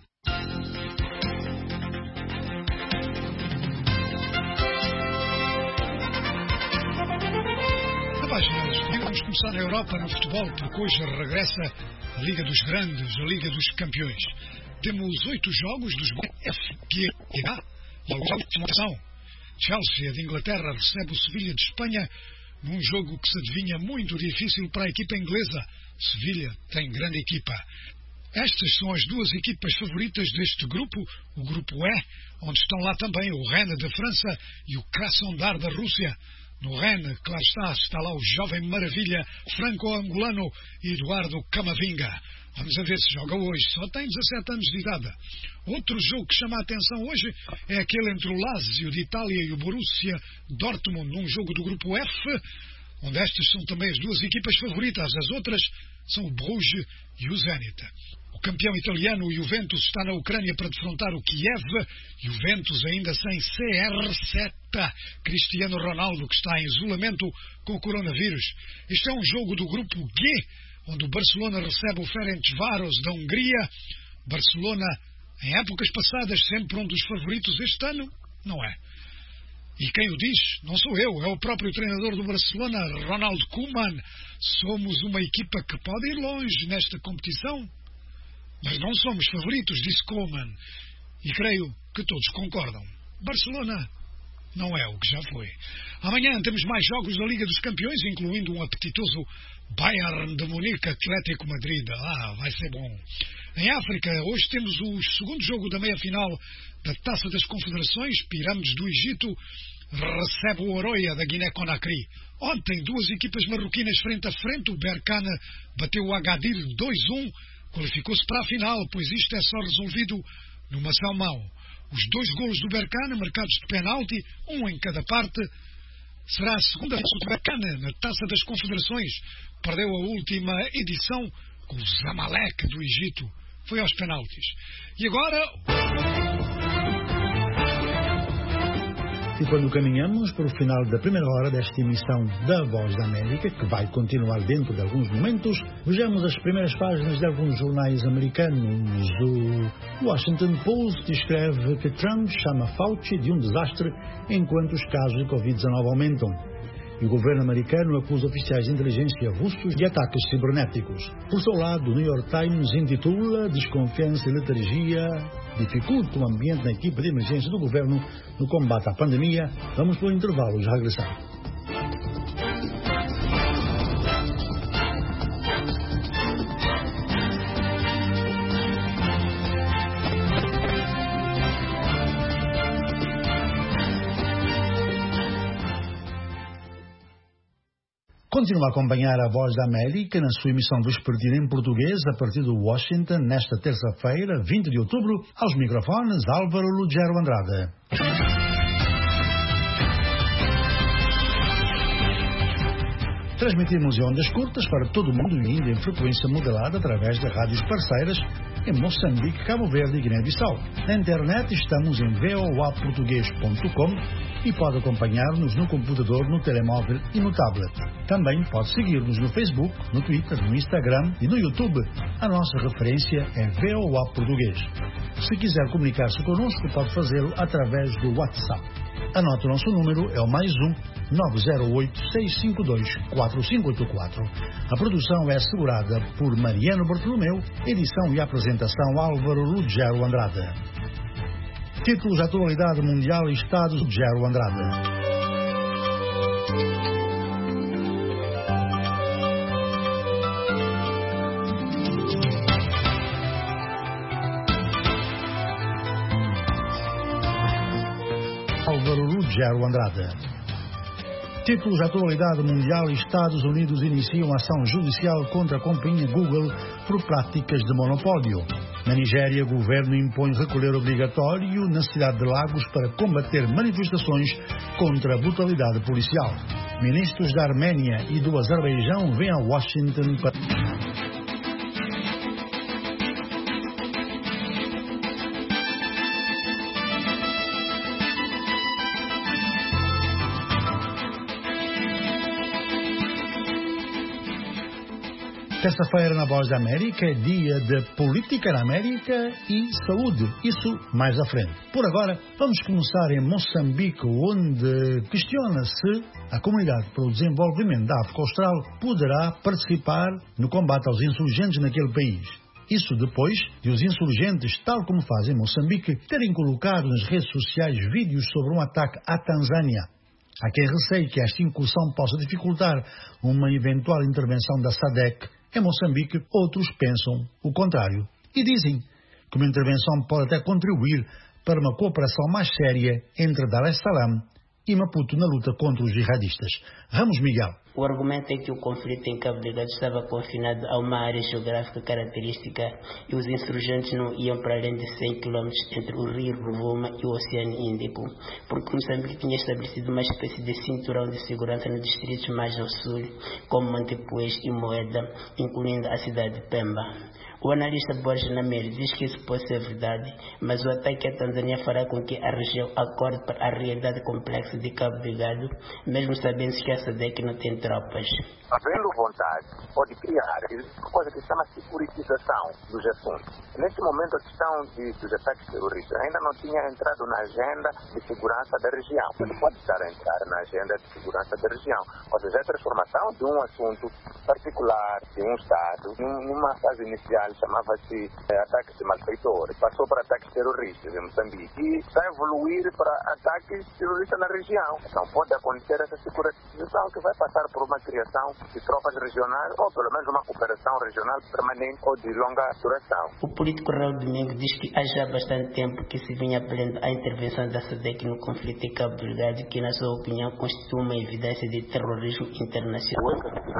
Vamos começar na Europa, no futebol, porque hoje regressa a Liga dos Grandes, a Liga dos Campeões. Temos 8 jogos dos FPA e alguns jogos de formação. Chelsea de Inglaterra recebe o Sevilha de Espanha num jogo que se adivinha muito difícil para a equipa inglesa. Sevilha tem grande equipa. Estas são as duas equipas favoritas deste grupo, o grupo E, onde estão lá também o Rennes da França e o Krasnodar da Rússia. No Rennes, claro está lá o jovem maravilha franco-angolano Eduardo Camavinga. Vamos a ver se joga hoje. Só tem 17 anos de idade. Outro jogo que chama a atenção hoje é aquele entre o Lazio de Itália e o Borussia Dortmund, num jogo do grupo F, onde estas são também as duas equipas favoritas. As outras são o Bruges e o Zenit. O campeão italiano, o Juventus, está na Ucrânia para defrontar o Kiev. Juventus ainda sem CR7, Cristiano Ronaldo, que está em isolamento com o coronavírus. Este é um jogo do grupo G, onde o Barcelona recebe o Ferencváros da Hungria. Barcelona, em épocas passadas, sempre um dos favoritos. Este ano, não é. E quem o diz, não sou eu, é o próprio treinador do Barcelona, Ronald Koeman. Somos uma equipa que pode ir longe nesta competição, mas não somos favoritos, disse Koeman. E creio que todos concordam. Barcelona não é o que já foi. Amanhã temos mais jogos da Liga dos Campeões, incluindo um apetitoso Bayern de Munique, Atlético Madrid. Vai ser bom. Em África, hoje temos o segundo jogo da meia-final da Taça das Confederações. Pirâmides do Egito recebe o Oroya da Guiné-Conakry. Ontem, duas equipas marroquinas frente a frente. O Berkane bateu o Agadir 2-1. Qualificou-se para a final, pois isto é só resolvido no Massão-Mão. Os 2 golos do Berkane, marcados de penalti, um em cada parte. Será a segunda vez do Berkane na Taça das Confederações. Perdeu a última edição com o Zamalek do Egito. Foi aos penaltis. E agora... E quando caminhamos para o final da primeira hora desta emissão da Voz da América, que vai continuar dentro de alguns momentos, vejamos as primeiras páginas de alguns jornais americanos. O Washington Post escreve que Trump chama Fauci de um desastre enquanto os casos de Covid-19 aumentam. E o governo americano acusa oficiais de inteligência russos de ataques cibernéticos. Por seu lado, o New York Times intitula Desconfiança e letargia dificulta o ambiente na equipa de emergência do governo no combate à pandemia. Vamos para o intervalo e já regressamos. Continua a acompanhar a Voz da América na sua emissão vespertina em português a partir de Washington nesta terça-feira, 20 de outubro, aos microfones Álvaro Lugero Andrade. Transmitimos em ondas curtas para todo o mundo e ainda em frequência modelada através de rádios parceiras em Moçambique, Cabo Verde e Guiné-Bissau. Na internet estamos em voaportuguês.com e pode acompanhar-nos no computador, no telemóvel e no tablet. Também pode seguir-nos no Facebook, no Twitter, no Instagram e no YouTube. A nossa referência é VOA Português. Se quiser comunicar-se connosco, pode fazê-lo através do WhatsApp. Anote o nosso número, é o +1 908-652-4584. A produção é assegurada por Mariano Bartolomeu, edição e apresentação Álvaro Ruggiero Andrade. Títulos de atualidade mundial e estados Ruggiero Andrade. Álvaro Ruggiero Andrade. Títulos de atualidade mundial e Estados Unidos iniciam ação judicial contra a companhia Google por práticas de monopólio. Na Nigéria, o governo impõe recolher obrigatório na cidade de Lagos para combater manifestações contra a brutalidade policial. Ministros da Arménia e do Azerbaijão vêm a Washington para... Terça-feira na Voz da América é dia de política na América e saúde. Isso mais à frente. Por agora, vamos começar em Moçambique, onde questiona-se a Comunidade para o Desenvolvimento da África Austral poderá participar no combate aos insurgentes naquele país. Isso depois de os insurgentes, tal como fazem em Moçambique, terem colocado nas redes sociais vídeos sobre um ataque à Tanzânia. Há quem receie que esta incursão possa dificultar uma eventual intervenção da SADC em Moçambique. Outros pensam o contrário e dizem que uma intervenção pode até contribuir para uma cooperação mais séria entre Dar es Salaam e Maputo na luta contra os jihadistas. Ramos Miguel. O argumento é que o conflito em Cabo Delgado estava confinado a uma área geográfica característica e os insurgentes não iam para além de 100 km entre o rio Rovuma e o Oceano Índico, porque Moçambique tinha estabelecido uma espécie de cinturão de segurança nos distritos mais ao sul, como Montepuez e Moeda, incluindo a cidade de Pemba. O analista Borges Nameri diz que isso pode ser verdade, mas o ataque à Tanzânia fará com que a região acorde para a realidade complexa de Cabo Delgado, mesmo sabendo que a SADC não tem tropas. Havendo vontade, pode criar uma coisa que se chama securitização dos assuntos. Neste momento, a questão dos ataques terroristas ainda não tinha entrado na agenda de segurança da região. Ele pode estar a entrar na agenda de segurança da região. Ou seja, a transformação de um assunto particular, de um Estado, numa fase inicial chamava-se ataques de malfeitores, passou para ataques terroristas em Moçambique e está a evoluir para ataques terroristas na região. Então pode acontecer essa securitização que vai passar por uma criação de tropas regionais ou pelo menos uma cooperação regional permanente ou de longa duração. O político Raul Domingo diz que há já bastante tempo que se vinha apelando a intervenção da SADC no conflito em Cabo Delgado, que na sua opinião constitui uma evidência de terrorismo internacional.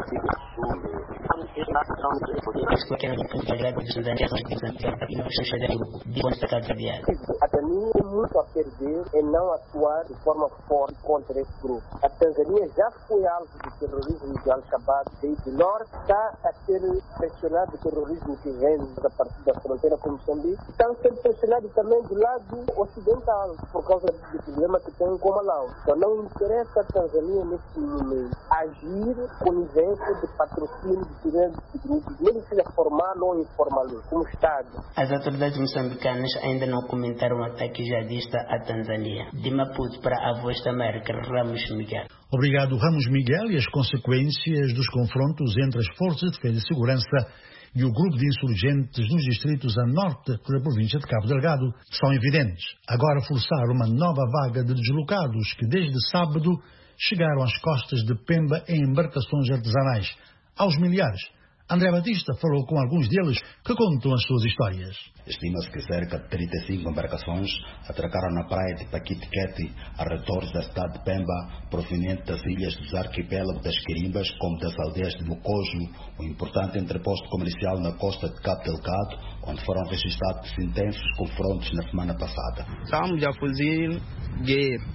A Tanzânia tem muito a perder em não atuar de forma forte contra esse grupo. A Tanzânia já foi alvo de terrorismo de Al-Shabaab desde o norte, está a ser pressionado de terrorismo que vem a partir da fronteira com Moçambique, está a ser pressionado também do lado ocidental, por causa do problema que tem com Malau. Então não interessa a Tanzânia neste momento agir com conivência de patrocínio de diferentes grupos, nem seja formal ou informal, como Estado. As autoridades moçambicanas ainda não comentaram o ataque jihadista à Tanzânia. De Maputo para a Voz da América, Ramos Miguel. Obrigado, Ramos Miguel. E as consequências dos confrontos entre as Forças de Defesa e Segurança e o grupo de insurgentes nos distritos a norte da província de Cabo Delgado são evidentes. Agora forçar uma nova vaga de deslocados que desde sábado chegaram às costas de Pemba em embarcações artesanais. Aos milhares. André Batista falou com alguns deles que contam as suas histórias. Estima-se que cerca de 35 embarcações atracaram na praia de Paquitiquete, arredores da cidade de Pemba, proveniente das ilhas dos arquipélagos das Quirimbas, como das aldeias de Mocojo, um importante entreposto comercial na costa de Cabo Delgado, onde foram registrados intensos confrontos na semana passada. Estamos a fugir guerra.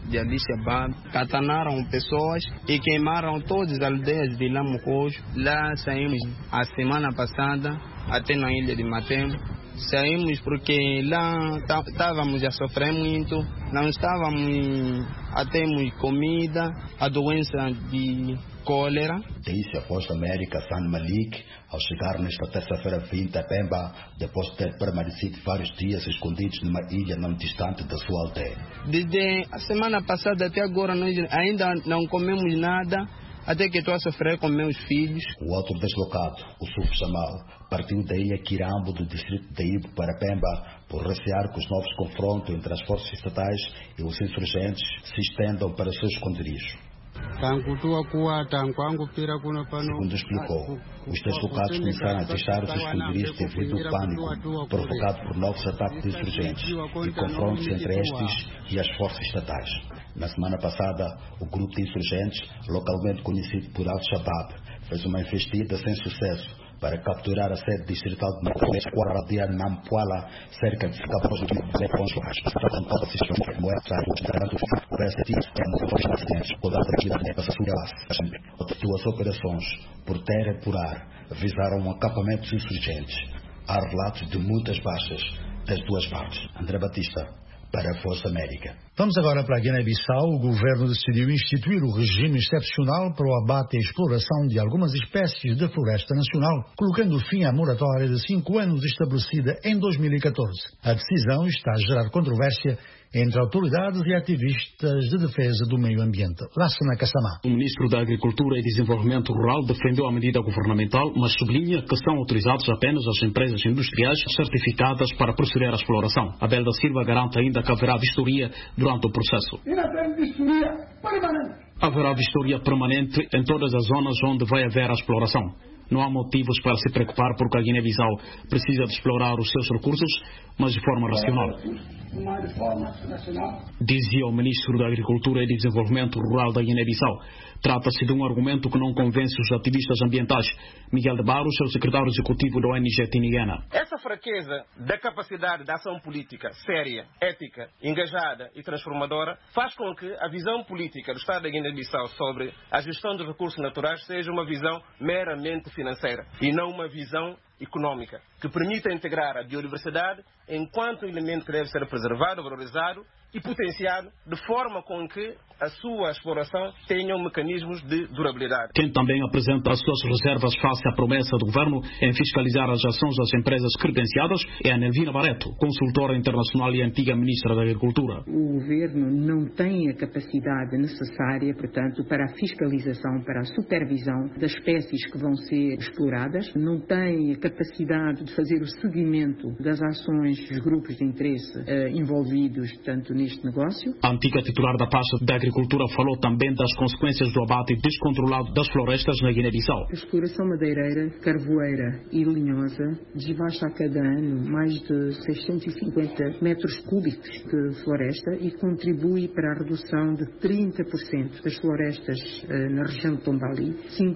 de Al-Shabaab, catanaram pessoas e queimaram todas as aldeias de Lamocojo. Lá saímos a semana passada, até na ilha de Matembo. Saímos porque lá estávamos a sofrer muito, não estávamos a ter comida, a doença de cólera. Disse a Voz da América San Malik ao chegar nesta terça-feira 20 a Pemba, depois de ter permanecido vários dias escondidos numa ilha não distante da sua aldeia. Desde a semana passada até agora nós ainda não comemos nada, até que estou a sofrer com meus filhos. O outro deslocado, o Suf Jamal, partiu da ilha Quirambo do distrito de Ibo para Pemba por recear que os novos confrontos entre as forças estatais e os insurgentes se estendam para seus esconderijos. Segundo explicou, os deslocados começaram a deixar os esconderijos devido ao pânico provocado por novos ataques de insurgentes e confrontos entre estes e as forças estatais. Na semana passada, o grupo de insurgentes, localmente conhecido por Al-Shabaab, fez uma investida sem sucesso para capturar a sede distrital de Guaradia Nampuala, cerca de 14 km de As operações por terra e por ar visaram acampamentos insurgentes. Há relatos de muitas baixas das duas partes. André Batista, para a Voz da América. Vamos agora para a Guiné-Bissau. O governo decidiu instituir o regime excepcional para o abate e exploração de algumas espécies da floresta nacional, colocando fim à moratória de 5 anos estabelecida em 2014. A decisão está a gerar controvérsia entre autoridades e ativistas de defesa do meio ambiente. Lassana Kassamá. O ministro da Agricultura e Desenvolvimento Rural defendeu a medida governamental, mas sublinha que são autorizadas apenas as empresas industriais certificadas para proceder à exploração. Abel da Silva garante ainda que haverá vistoria durante o processo. Haverá vistoria permanente em todas as zonas onde vai haver a exploração. Não há motivos para se preocupar porque a Guiné-Bissau precisa de explorar os seus recursos, mas de forma racional. Dizia o ministro da Agricultura e Desenvolvimento Rural da Guiné-Bissau. Trata-se de um argumento que não convence os ativistas ambientais. Miguel de Barros é o secretário executivo da ONG Tiniguena. Essa fraqueza da capacidade de ação política séria, ética, engajada e transformadora faz com que a visão política do Estado da Guiné-Bissau sobre a gestão dos recursos naturais seja uma visão meramente financeira e não uma visão econômica, que permita integrar a biodiversidade enquanto elemento que deve ser preservado, valorizado e potenciado, de forma com que a sua exploração tenha mecanismos de durabilidade. Quem também apresenta as suas reservas face à promessa do governo em fiscalizar as ações das empresas credenciadas é a Nelvina Barreto, consultora internacional e antiga ministra da Agricultura. O governo não tem a capacidade necessária, portanto, para a fiscalização, para a supervisão das espécies que vão ser exploradas, não tem a capacidade de fazer o seguimento das ações dos grupos de interesse envolvidos, portanto, neste negócio. A antiga titular da pasta da Agricultura falou também das consequências do abate descontrolado das florestas na Guiné-Bissau. A exploração madeireira, carvoeira e linhosa desvasta a cada ano mais de 650 metros cúbicos de floresta e contribui para a redução de 30% das florestas na região de Tombali,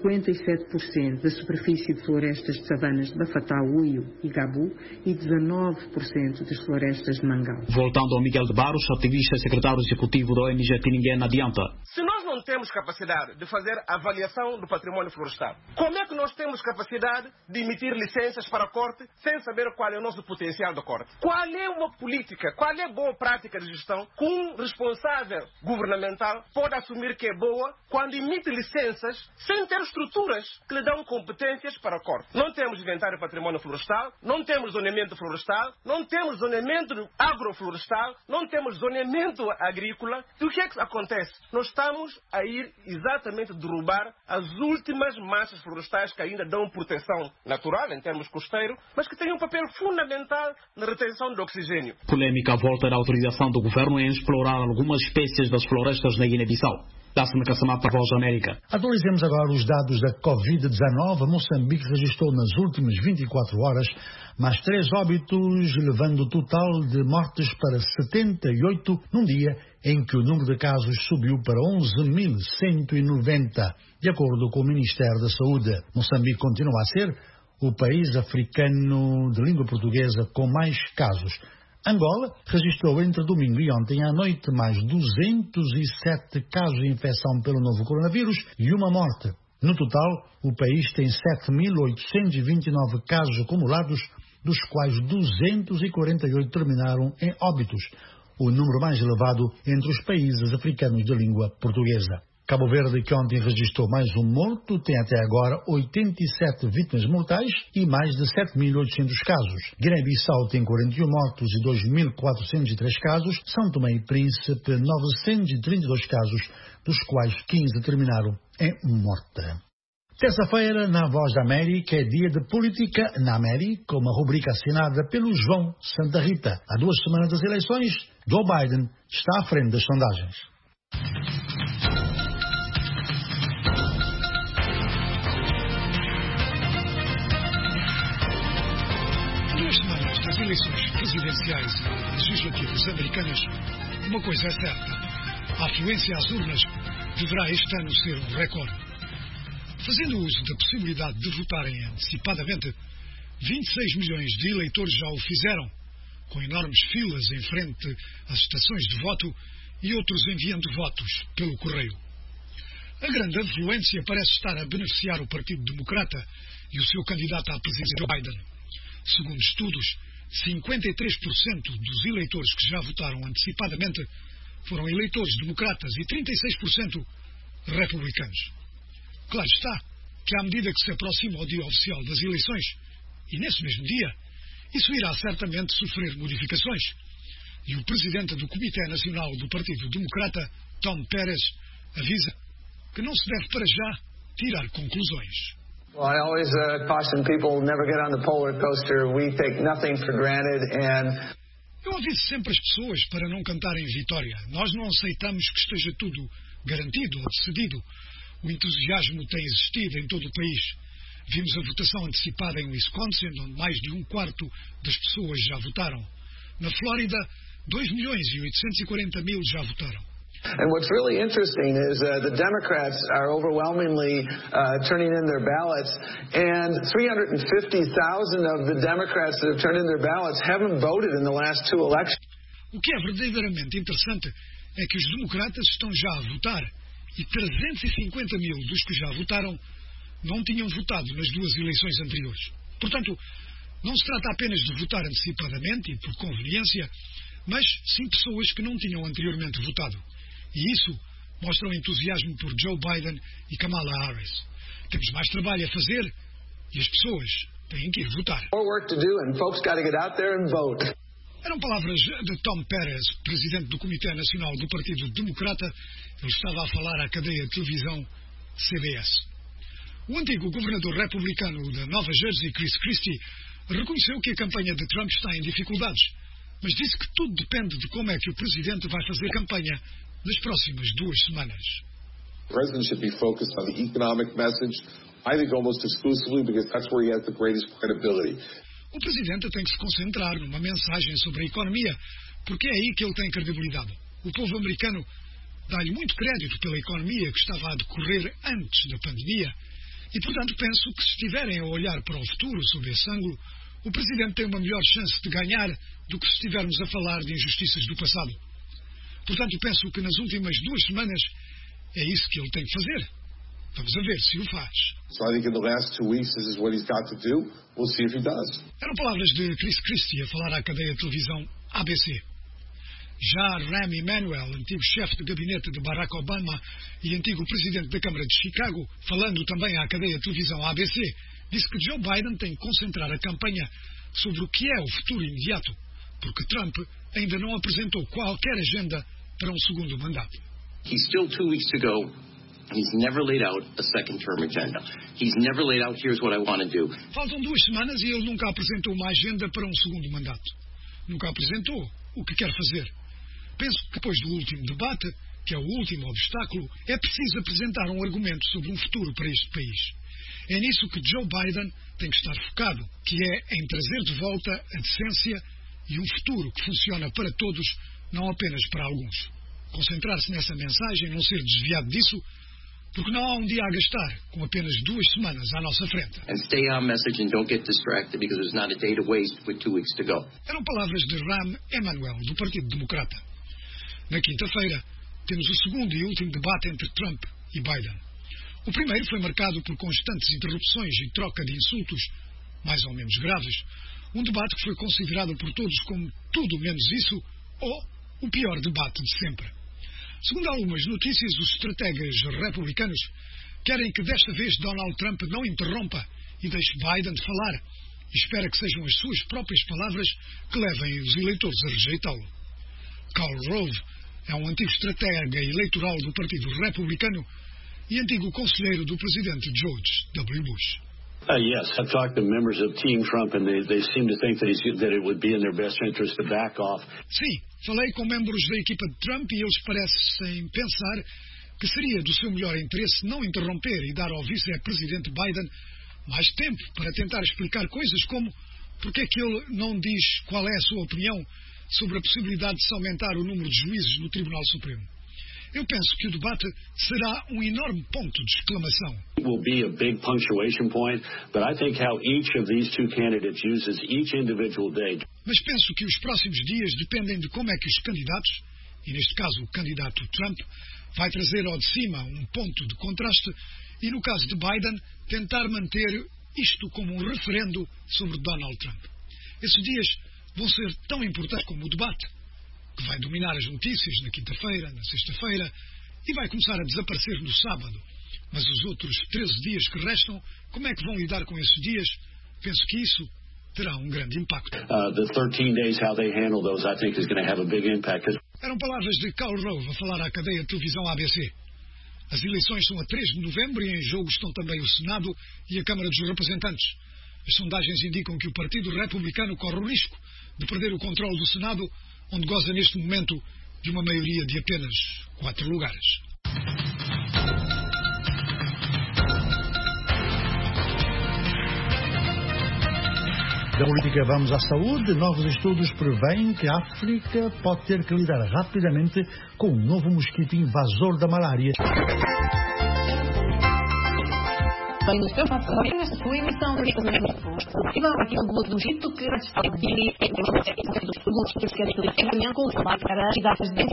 57% da superfície de florestas de savanas de Bafatá, Uio e Gabu e 19% das florestas de Mangal. Voltando ao Miguel de Barros, ativista e secretário executivo da ONG Tiniguena, adianta. Se nós não temos capacidade de fazer avaliação do património florestal, como é que nós temos capacidade de emitir licenças para corte sem saber qual é o nosso potencial de corte? Qual é uma política, qual é a boa prática de gestão que um responsável governamental pode assumir que é boa quando emite licenças sem ter estruturas que lhe dão competências para corte? Não temos inventário de património florestal, não temos zoneamento florestal, não temos zoneamento agroflorestal, não temos zoneamento agrícola. E o que é que acontece? Nós estamos a ir exatamente derrubar as últimas massas florestais que ainda dão proteção natural em termos costeiros, mas que têm um papel fundamental na retenção de oxigênio. Polêmica à volta da autorização do governo em explorar algumas espécies das florestas na Guiné-Bissau. Lassana Kassamá para a Voz da América. Atualizemos agora os dados da Covid-19. Moçambique registrou nas últimas 24 horas mais 3 óbitos, levando o total de mortes para 78, num dia em que o número de casos subiu para 11.190, de acordo com o Ministério da Saúde. Moçambique continua a ser o país africano de língua portuguesa com mais casos. Angola registrou entre domingo e ontem à noite mais 207 casos de infecção pelo novo coronavírus e uma morte. No total, o país tem 7.829 casos acumulados, dos quais 248 terminaram em óbitos, o número mais elevado entre os países africanos de língua portuguesa. Cabo Verde, que ontem registrou mais um morto, tem até agora 87 vítimas mortais e mais de 7.800 casos. Guiné-Bissau tem 41 mortos e 2.403 casos. São Tomé e Príncipe, 932 casos, dos quais 15 terminaram em morte. Terça-feira, na Voz da América, é dia de política na América, uma rubrica assinada pelo João Santa Rita. Há 2 semanas das eleições, Joe Biden está à frente das sondagens. Das eleições presidenciais e legislativas americanas, uma coisa é certa: a afluência às urnas deverá este ano ser um recorde. Fazendo uso da possibilidade de votarem antecipadamente, 26 milhões de eleitores já o fizeram, com enormes filas em frente às estações de voto e outros enviando votos pelo correio. A grande afluência parece estar a beneficiar o Partido Democrata e o seu candidato à presidência, Joe Biden. Segundo estudos, 53% dos eleitores que já votaram antecipadamente foram eleitores democratas e 36% republicanos. Claro está que, à medida que se aproxima o dia oficial das eleições, e nesse mesmo dia, isso irá certamente sofrer modificações. E o presidente do Comitê Nacional do Partido Democrata, Tom Perez, avisa que não se deve para já tirar conclusões. Well, I always caution people never get on the roller coaster. We take nothing for granted and Eu aviso sempre as pessoas para não cantarem vitória. Nós não aceitamos que esteja tudo garantido ou decidido. O entusiasmo tem existido em todo o país. Vimos a votação antecipada em Wisconsin, onde mais de 1/4 das pessoas já votaram. Na Flórida, 2.840.000 já votaram. And what's really interesting is the Democrats are overwhelmingly turning in their ballots, and 350,000 of the Democrats that have turned in their ballots haven't voted in the last 2 elections. O que é verdadeiramente interessante é que os democratas estão já a votar e 350.000 dos que já votaram não tinham votado nas 2 eleições anteriores. Portanto, não se trata apenas de votar antecipadamente e por conveniência, mas sim pessoas que não tinham anteriormente votado. E isso mostra o entusiasmo por Joe Biden e Kamala Harris. Temos mais trabalho a fazer e as pessoas têm que ir votar. More work to do and folks got to get out there and vote. Eram palavras de Tom Perez, presidente do Comitê Nacional do Partido Democrata. Ele estava a falar à cadeia de televisão CBS. O antigo governador republicano da Nova Jersey, Chris Christie, reconheceu que a campanha de Trump está em dificuldades, mas disse que tudo depende de como é que o presidente vai fazer campanha nas próximas 2 semanas. The president should be focused on the economic message, I think almost exclusively, because that's where he has the greatest credibility. O presidente tem que se concentrar numa mensagem sobre a economia, porque é aí que ele tem credibilidade. O povo americano dá-lhe muito crédito pela economia que estava a decorrer antes da pandemia e, portanto, penso que se estiverem a olhar para o futuro sob esse ângulo, o presidente tem uma melhor chance de ganhar do que se estivermos a falar de injustiças do passado. Portanto, penso que nas últimas 2 semanas é isso que ele tem que fazer. Vamos a ver se o faz. So I think in the last 2 weeks this is what he's got to do. We'll see if he does. Eram palavras de Chris Christie a falar à cadeia de televisão ABC. Já Rahm Emanuel, antigo chefe de gabinete de Barack Obama e antigo presidente da Câmara de Chicago, falando também à cadeia de televisão ABC, disse que Joe Biden tem que concentrar a campanha sobre o que é o futuro imediato, porque Trump ainda não apresentou qualquer agenda para um segundo mandato. He's still 2 weeks to go. He's never laid out a second-term agenda. He's never laid out, here's what I want to do. Faltam 2 semanas e ele nunca apresentou uma agenda para um segundo mandato. Nunca apresentou o que quer fazer. Penso que depois do último debate, que é o último obstáculo, é preciso apresentar um argumento sobre um futuro para este país. É nisso que Joe Biden tem que estar focado, que é em trazer de volta a decência e um futuro que funciona para todos, não apenas para alguns. Concentrar-se nessa mensagem, não ser desviado disso, Porque não há um dia a gastar, com apenas 2 semanas à nossa frente. And stay on message and don't get distracted because there's not a day to waste with 2 weeks to go. Eram palavras de Rahm Emanuel, do Partido Democrata. Na quinta-feira, temos o segundo e último debate entre Trump e Biden. O primeiro foi marcado por constantes interrupções e troca de insultos, mais ou menos graves. Um debate que foi considerado por todos como tudo menos isso, ou o pior debate de sempre. Segundo algumas notícias, os estrategas republicanos querem que desta vez Donald Trump não interrompa e deixe Biden de falar e espera que sejam as suas próprias palavras que levem os eleitores a rejeitá-lo. Karl Rove é um antigo estratega eleitoral do Partido Republicano e antigo conselheiro do presidente George W. Bush. Yes, I've talked to members of Team Trump and they seem to think that it would be in their best interest to back off. Sim, falei com membros da equipa de Trump e eles parecem pensar que seria do seu melhor interesse não interromper e dar ao vice-presidente Biden mais tempo para tentar explicar coisas como porque é que ele não diz qual é a sua opinião sobre a possibilidade de se aumentar o número de juízes no Tribunal Supremo. Eu penso que o debate será um enorme ponto de exclamação. It will be a big punctuation point, but I think how each of these two candidates uses each individual day. Mas penso que os próximos dias dependem de como é que os candidatos, e neste caso o candidato Trump, vai trazer ao de cima um ponto de contraste e, no caso de Biden, tentar manter isto como um referendo sobre Donald Trump. Esses dias vão ser tão importantes como o debate, que vai dominar as notícias na quinta-feira, na sexta-feira e vai começar a desaparecer no sábado. Mas os outros 13 dias que restam, como é que vão lidar com esses dias? Penso que isso terá um grande impacto. The 13 days, how they handle those, I think is going to have a big impact. Eram palavras de Karl Rove a falar à cadeia de televisão ABC. As eleições são a 3 de novembro e em jogo estão também o Senado e a Câmara dos Representantes. As sondagens indicam que o Partido Republicano corre o risco de perder o controle do Senado, onde goza neste momento de uma maioria de apenas 4 lugares. Da política vamos à saúde. Novos estudos prevêem que a África pode ter que lidar rapidamente com um novo mosquito invasor da malária. No seu papel, nesta sua emissão de aqui um grupo do Egito que com o trabalho para as datas de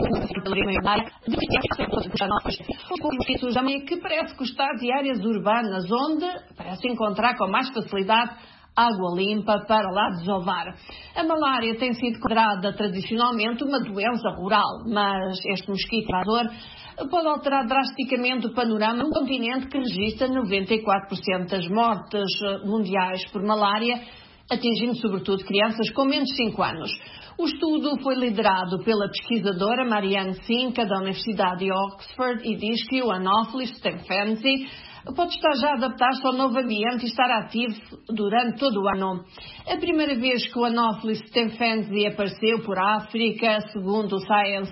mosquitos também que parece custar de áreas urbanas onde parece encontrar com mais facilidade água limpa para lá desovar. A malária tem sido considerada tradicionalmente uma doença rural, mas este mosquito invasor pode alterar drasticamente o panorama num continente que registra 94% das mortes mundiais por malária, atingindo sobretudo crianças com menos de 5 anos. O estudo foi liderado pela pesquisadora Marianne Cinca, da Universidade de Oxford, e diz que o Anopheles stephensi pode estar já a adaptar-se ao novo ambiente e estar ativo durante todo o ano. A primeira vez que o Anopheles stephensi apareceu por África, segundo o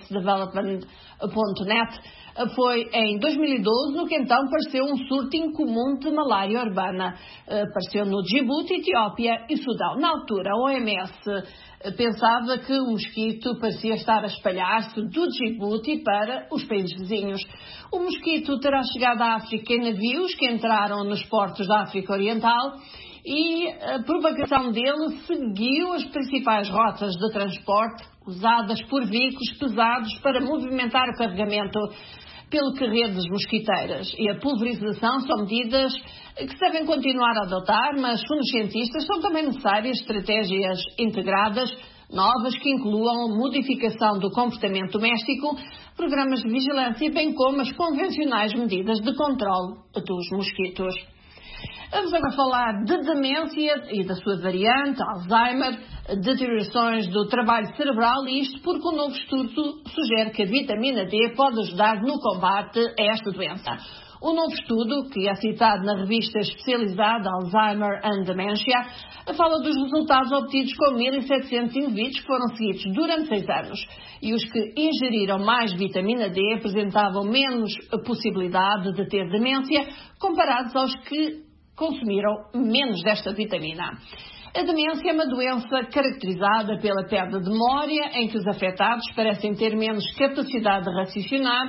ScienceDevelopment.net, foi em 2012, no que então pareceu um surto incomum de malária urbana. Apareceu no Djibouti, Etiópia e Sudão. Na altura, a OMS pensava que o mosquito parecia estar a espalhar-se do Djibouti para os países vizinhos. O mosquito terá chegado à África em navios que entraram nos portos da África Oriental e a propagação dele seguiu as principais rotas de transporte usadas por veículos pesados para movimentar o carregamento, pelo que redes mosquiteiras e a pulverização são medidas que se devem continuar a adotar, mas, segundo os cientistas, são também necessárias estratégias integradas, novas, que incluam modificação do comportamento doméstico, programas de vigilância, bem como as convencionais medidas de controle dos mosquitos. Vamos agora falar de demência e da sua variante, Alzheimer, deteriorações do trabalho cerebral, e isto porque um novo estudo sugere que a vitamina D pode ajudar no combate a esta doença. O novo estudo, que é citado na revista especializada Alzheimer and Dementia, fala dos resultados obtidos com 1.700 indivíduos que foram seguidos durante 6 anos. E os que ingeriram mais vitamina D apresentavam menos possibilidade de ter demência comparados aos que consumiram menos desta vitamina. A demência é uma doença caracterizada pela perda de memória, em que os afetados parecem ter menos capacidade de raciocinar,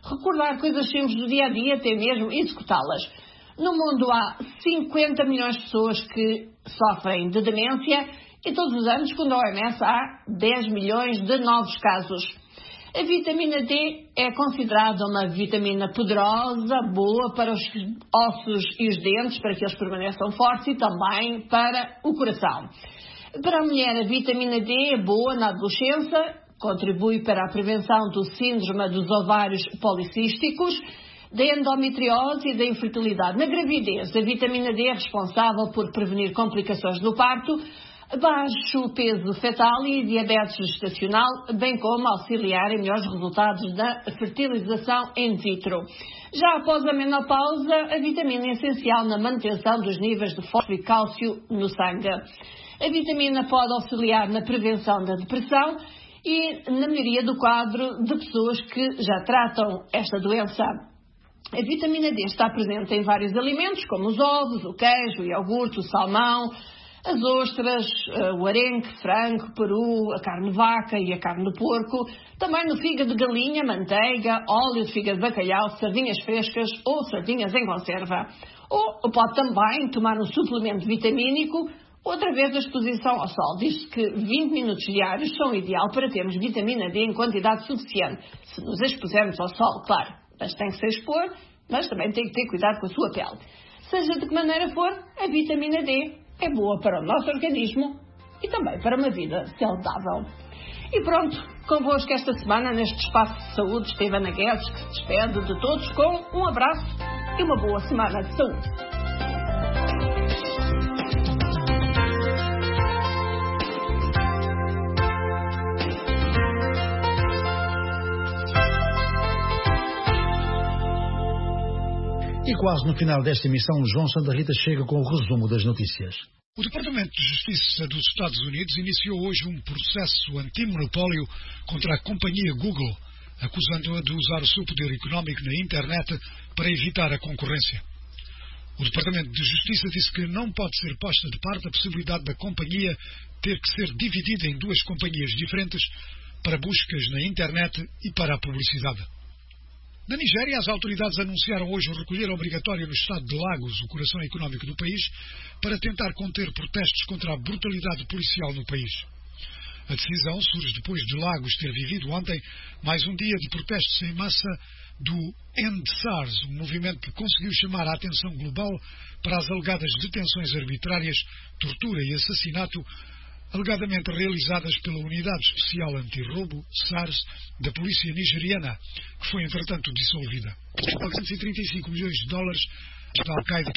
recordar coisas simples do dia a dia, até mesmo executá-las. No mundo há 50 milhões de pessoas que sofrem de demência e todos os anos, segundo a OMS, há 10 milhões de novos casos. A vitamina D é considerada uma vitamina poderosa, boa para os ossos e os dentes, para que eles permaneçam fortes e também para o coração. Para a mulher, a vitamina D é boa na adolescência, contribui para a prevenção do síndrome dos ovários policísticos, da endometriose e da infertilidade. Na gravidez, a vitamina D é responsável por prevenir complicações no parto, baixo peso fetal e diabetes gestacional, bem como auxiliar em melhores resultados da fertilização in vitro. Já após a menopausa, a vitamina é essencial na manutenção dos níveis de fósforo e cálcio no sangue. A vitamina pode auxiliar na prevenção da depressão e na melhoria do quadro de pessoas que já tratam esta doença. A vitamina D está presente em vários alimentos, como os ovos, o queijo, o iogurte, o salmão, as ostras, o arenque, frango, peru, a carne de vaca e a carne de porco, também no fígado de galinha, manteiga, óleo de fígado de bacalhau, sardinhas frescas ou sardinhas em conserva. Ou pode também tomar um suplemento vitamínico outra vez da exposição ao sol. Diz-se que 20 minutos diários são ideal para termos vitamina D em quantidade suficiente. Se nos expusermos ao sol, claro, mas tem que se expor, mas também tem que ter cuidado com a sua pele. Seja de que maneira for, a vitamina D é boa para o nosso organismo e também para uma vida saudável. E pronto, convosco esta semana neste espaço de saúde esteve Ana Guedes, que se despede de todos com um abraço e uma boa semana de saúde. E quase no final desta emissão, João Santa Rita chega com o resumo das notícias. O Departamento de Justiça dos Estados Unidos iniciou hoje um processo antimonopólio contra a companhia Google, acusando-a de usar o seu poder económico na internet para evitar a concorrência. O Departamento de Justiça disse que não pode ser posta de parte a possibilidade da companhia ter que ser dividida em duas companhias diferentes para buscas na internet e para a publicidade. Na Nigéria, as autoridades anunciaram hoje o recolher obrigatório no estado de Lagos, o coração económico do país, para tentar conter protestos contra a brutalidade policial no país. A decisão surge depois de Lagos ter vivido ontem mais um dia de protestos em massa do End SARS, um movimento que conseguiu chamar a atenção global para as alegadas detenções arbitrárias, tortura e assassinato alegadamente realizadas pela Unidade Especial Antirroubo, SARS, da polícia nigeriana, que foi, entretanto, dissolvida. 435 milhões de dólares da Al-Qaeda,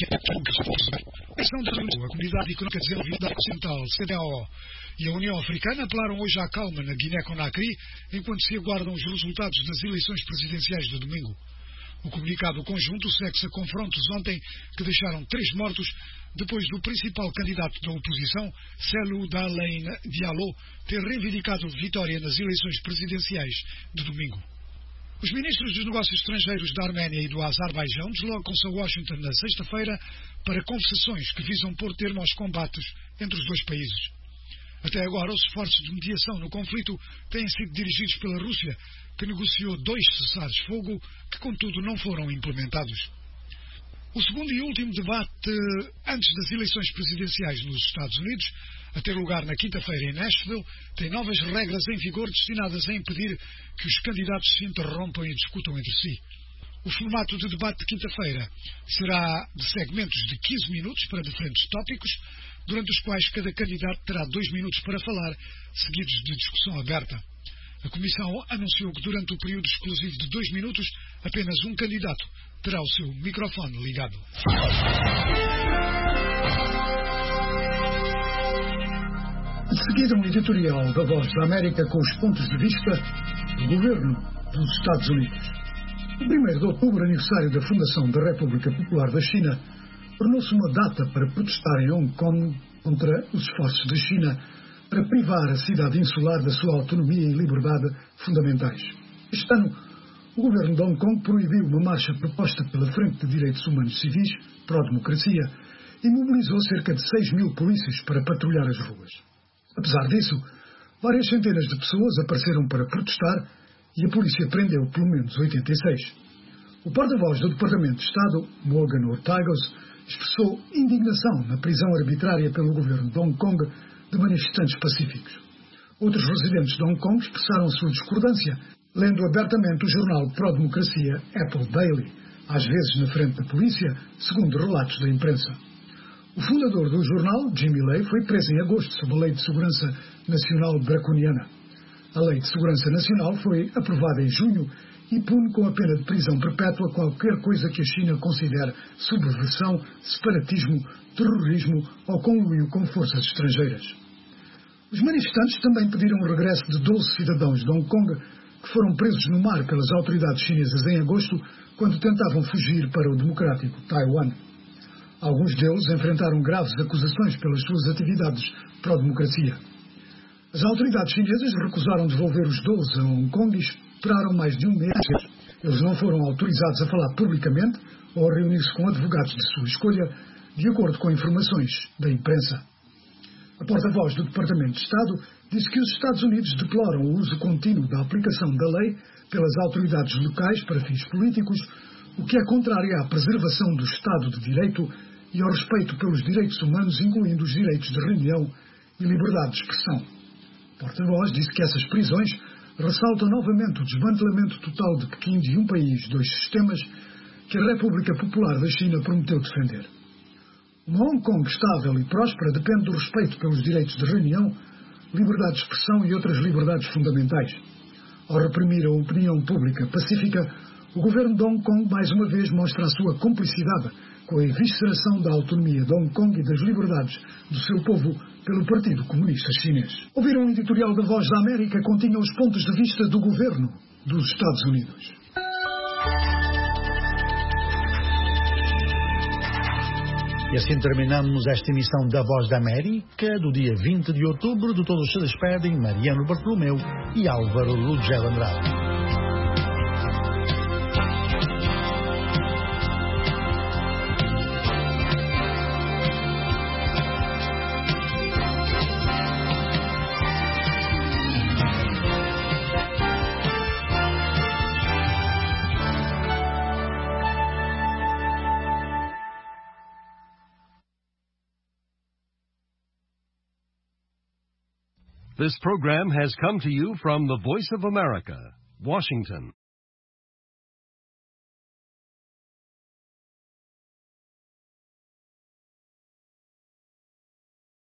a Comunidade Económica de Desenvolvimento Ocidental, CEDEAO, e a União Africana apelaram hoje à calma na Guiné-Conakry, enquanto se aguardam os resultados das eleições presidenciais de domingo. O comunicado conjunto segue-se a confrontos ontem que deixaram 3 mortos depois do principal candidato da oposição, Cellou Dalein Diallo, ter reivindicado vitória nas eleições presidenciais de domingo. Os ministros dos negócios estrangeiros da Arménia e do Azerbaijão deslocam-se a Washington na sexta-feira para conversações que visam pôr termo aos combates entre os dois países. Até agora, os esforços de mediação no conflito têm sido dirigidos pela Rússia, que negociou 2 cessares-fogo que, contudo, não foram implementados. O segundo e último debate antes das eleições presidenciais nos Estados Unidos, a ter lugar na quinta-feira em Nashville, tem novas regras em vigor destinadas a impedir que os candidatos se interrompam e discutam entre si. O formato de debate de quinta-feira será de segmentos de 15 minutos para diferentes tópicos, durante os quais cada candidato terá 2 minutos para falar, seguidos de discussão aberta. A Comissão anunciou que durante o período exclusivo de 2 minutos, apenas um candidato terá o seu microfone ligado. De seguida, um editorial da Voz da América com os pontos de vista do governo dos Estados Unidos. O 1º de outubro, aniversário da fundação da República Popular da China, tornou-se uma data para protestar em Hong Kong contra os esforços da China para privar a cidade insular da sua autonomia e liberdade fundamentais. Este ano, o governo de Hong Kong proibiu uma marcha proposta pela Frente de Direitos Humanos Civis, pró-democracia, e mobilizou cerca de 6 mil polícias para patrulhar as ruas. Apesar disso, várias centenas de pessoas apareceram para protestar e a polícia prendeu pelo menos 86. O porta-voz do Departamento de Estado, Morgan Ortagus, expressou indignação na prisão arbitrária pelo governo de Hong Kong de manifestantes pacíficos. Outros residentes de Hong Kong expressaram sua discordância, lendo abertamente o jornal pró-democracia Apple Daily, às vezes na frente da polícia, segundo relatos da imprensa. O fundador do jornal, Jimmy Lai, foi preso em agosto sob a Lei de Segurança Nacional Draconiana. A Lei de Segurança Nacional foi aprovada em junho e pune com a pena de prisão perpétua qualquer coisa que a China considere subversão, separatismo, terrorismo ou conluio com forças estrangeiras. Os manifestantes também pediram o regresso de 12 cidadãos de Hong Kong que foram presos no mar pelas autoridades chinesas em agosto, quando tentavam fugir para o democrático Taiwan. Alguns deles enfrentaram graves acusações pelas suas atividades pró-democracia. As autoridades chinesas recusaram devolver os 12 a Hong Kong e esperaram mais de um mês. Eles não foram autorizados a falar publicamente ou a reunir-se com advogados de sua escolha, de acordo com informações da imprensa. A porta-voz do Departamento de Estado disse que os Estados Unidos deploram o uso contínuo da aplicação da lei pelas autoridades locais para fins políticos, o que é contrário à preservação do Estado de Direito e ao respeito pelos direitos humanos, incluindo os direitos de reunião e liberdade de expressão. O porta-voz disse que essas prisões ressaltam novamente o desmantelamento total de Pequim de um país, dois sistemas, que a República Popular da China prometeu defender. Uma Hong Kong estável e próspera depende do respeito pelos direitos de reunião, liberdade de expressão e outras liberdades fundamentais. Ao reprimir a opinião pública pacífica, o governo de Hong Kong mais uma vez mostra a sua cumplicidade com a evisceração da autonomia de Hong Kong e das liberdades do seu povo pelo Partido Comunista Chinês. Ouviram um editorial da Voz da América que continha os pontos de vista do governo dos Estados Unidos. E assim terminamos esta emissão da Voz da América do dia 20 de outubro. De todos se despedem Mariano Bartolomeu e Álvaro Lugel Andrade. This program has come to you from the Voice of America, Washington.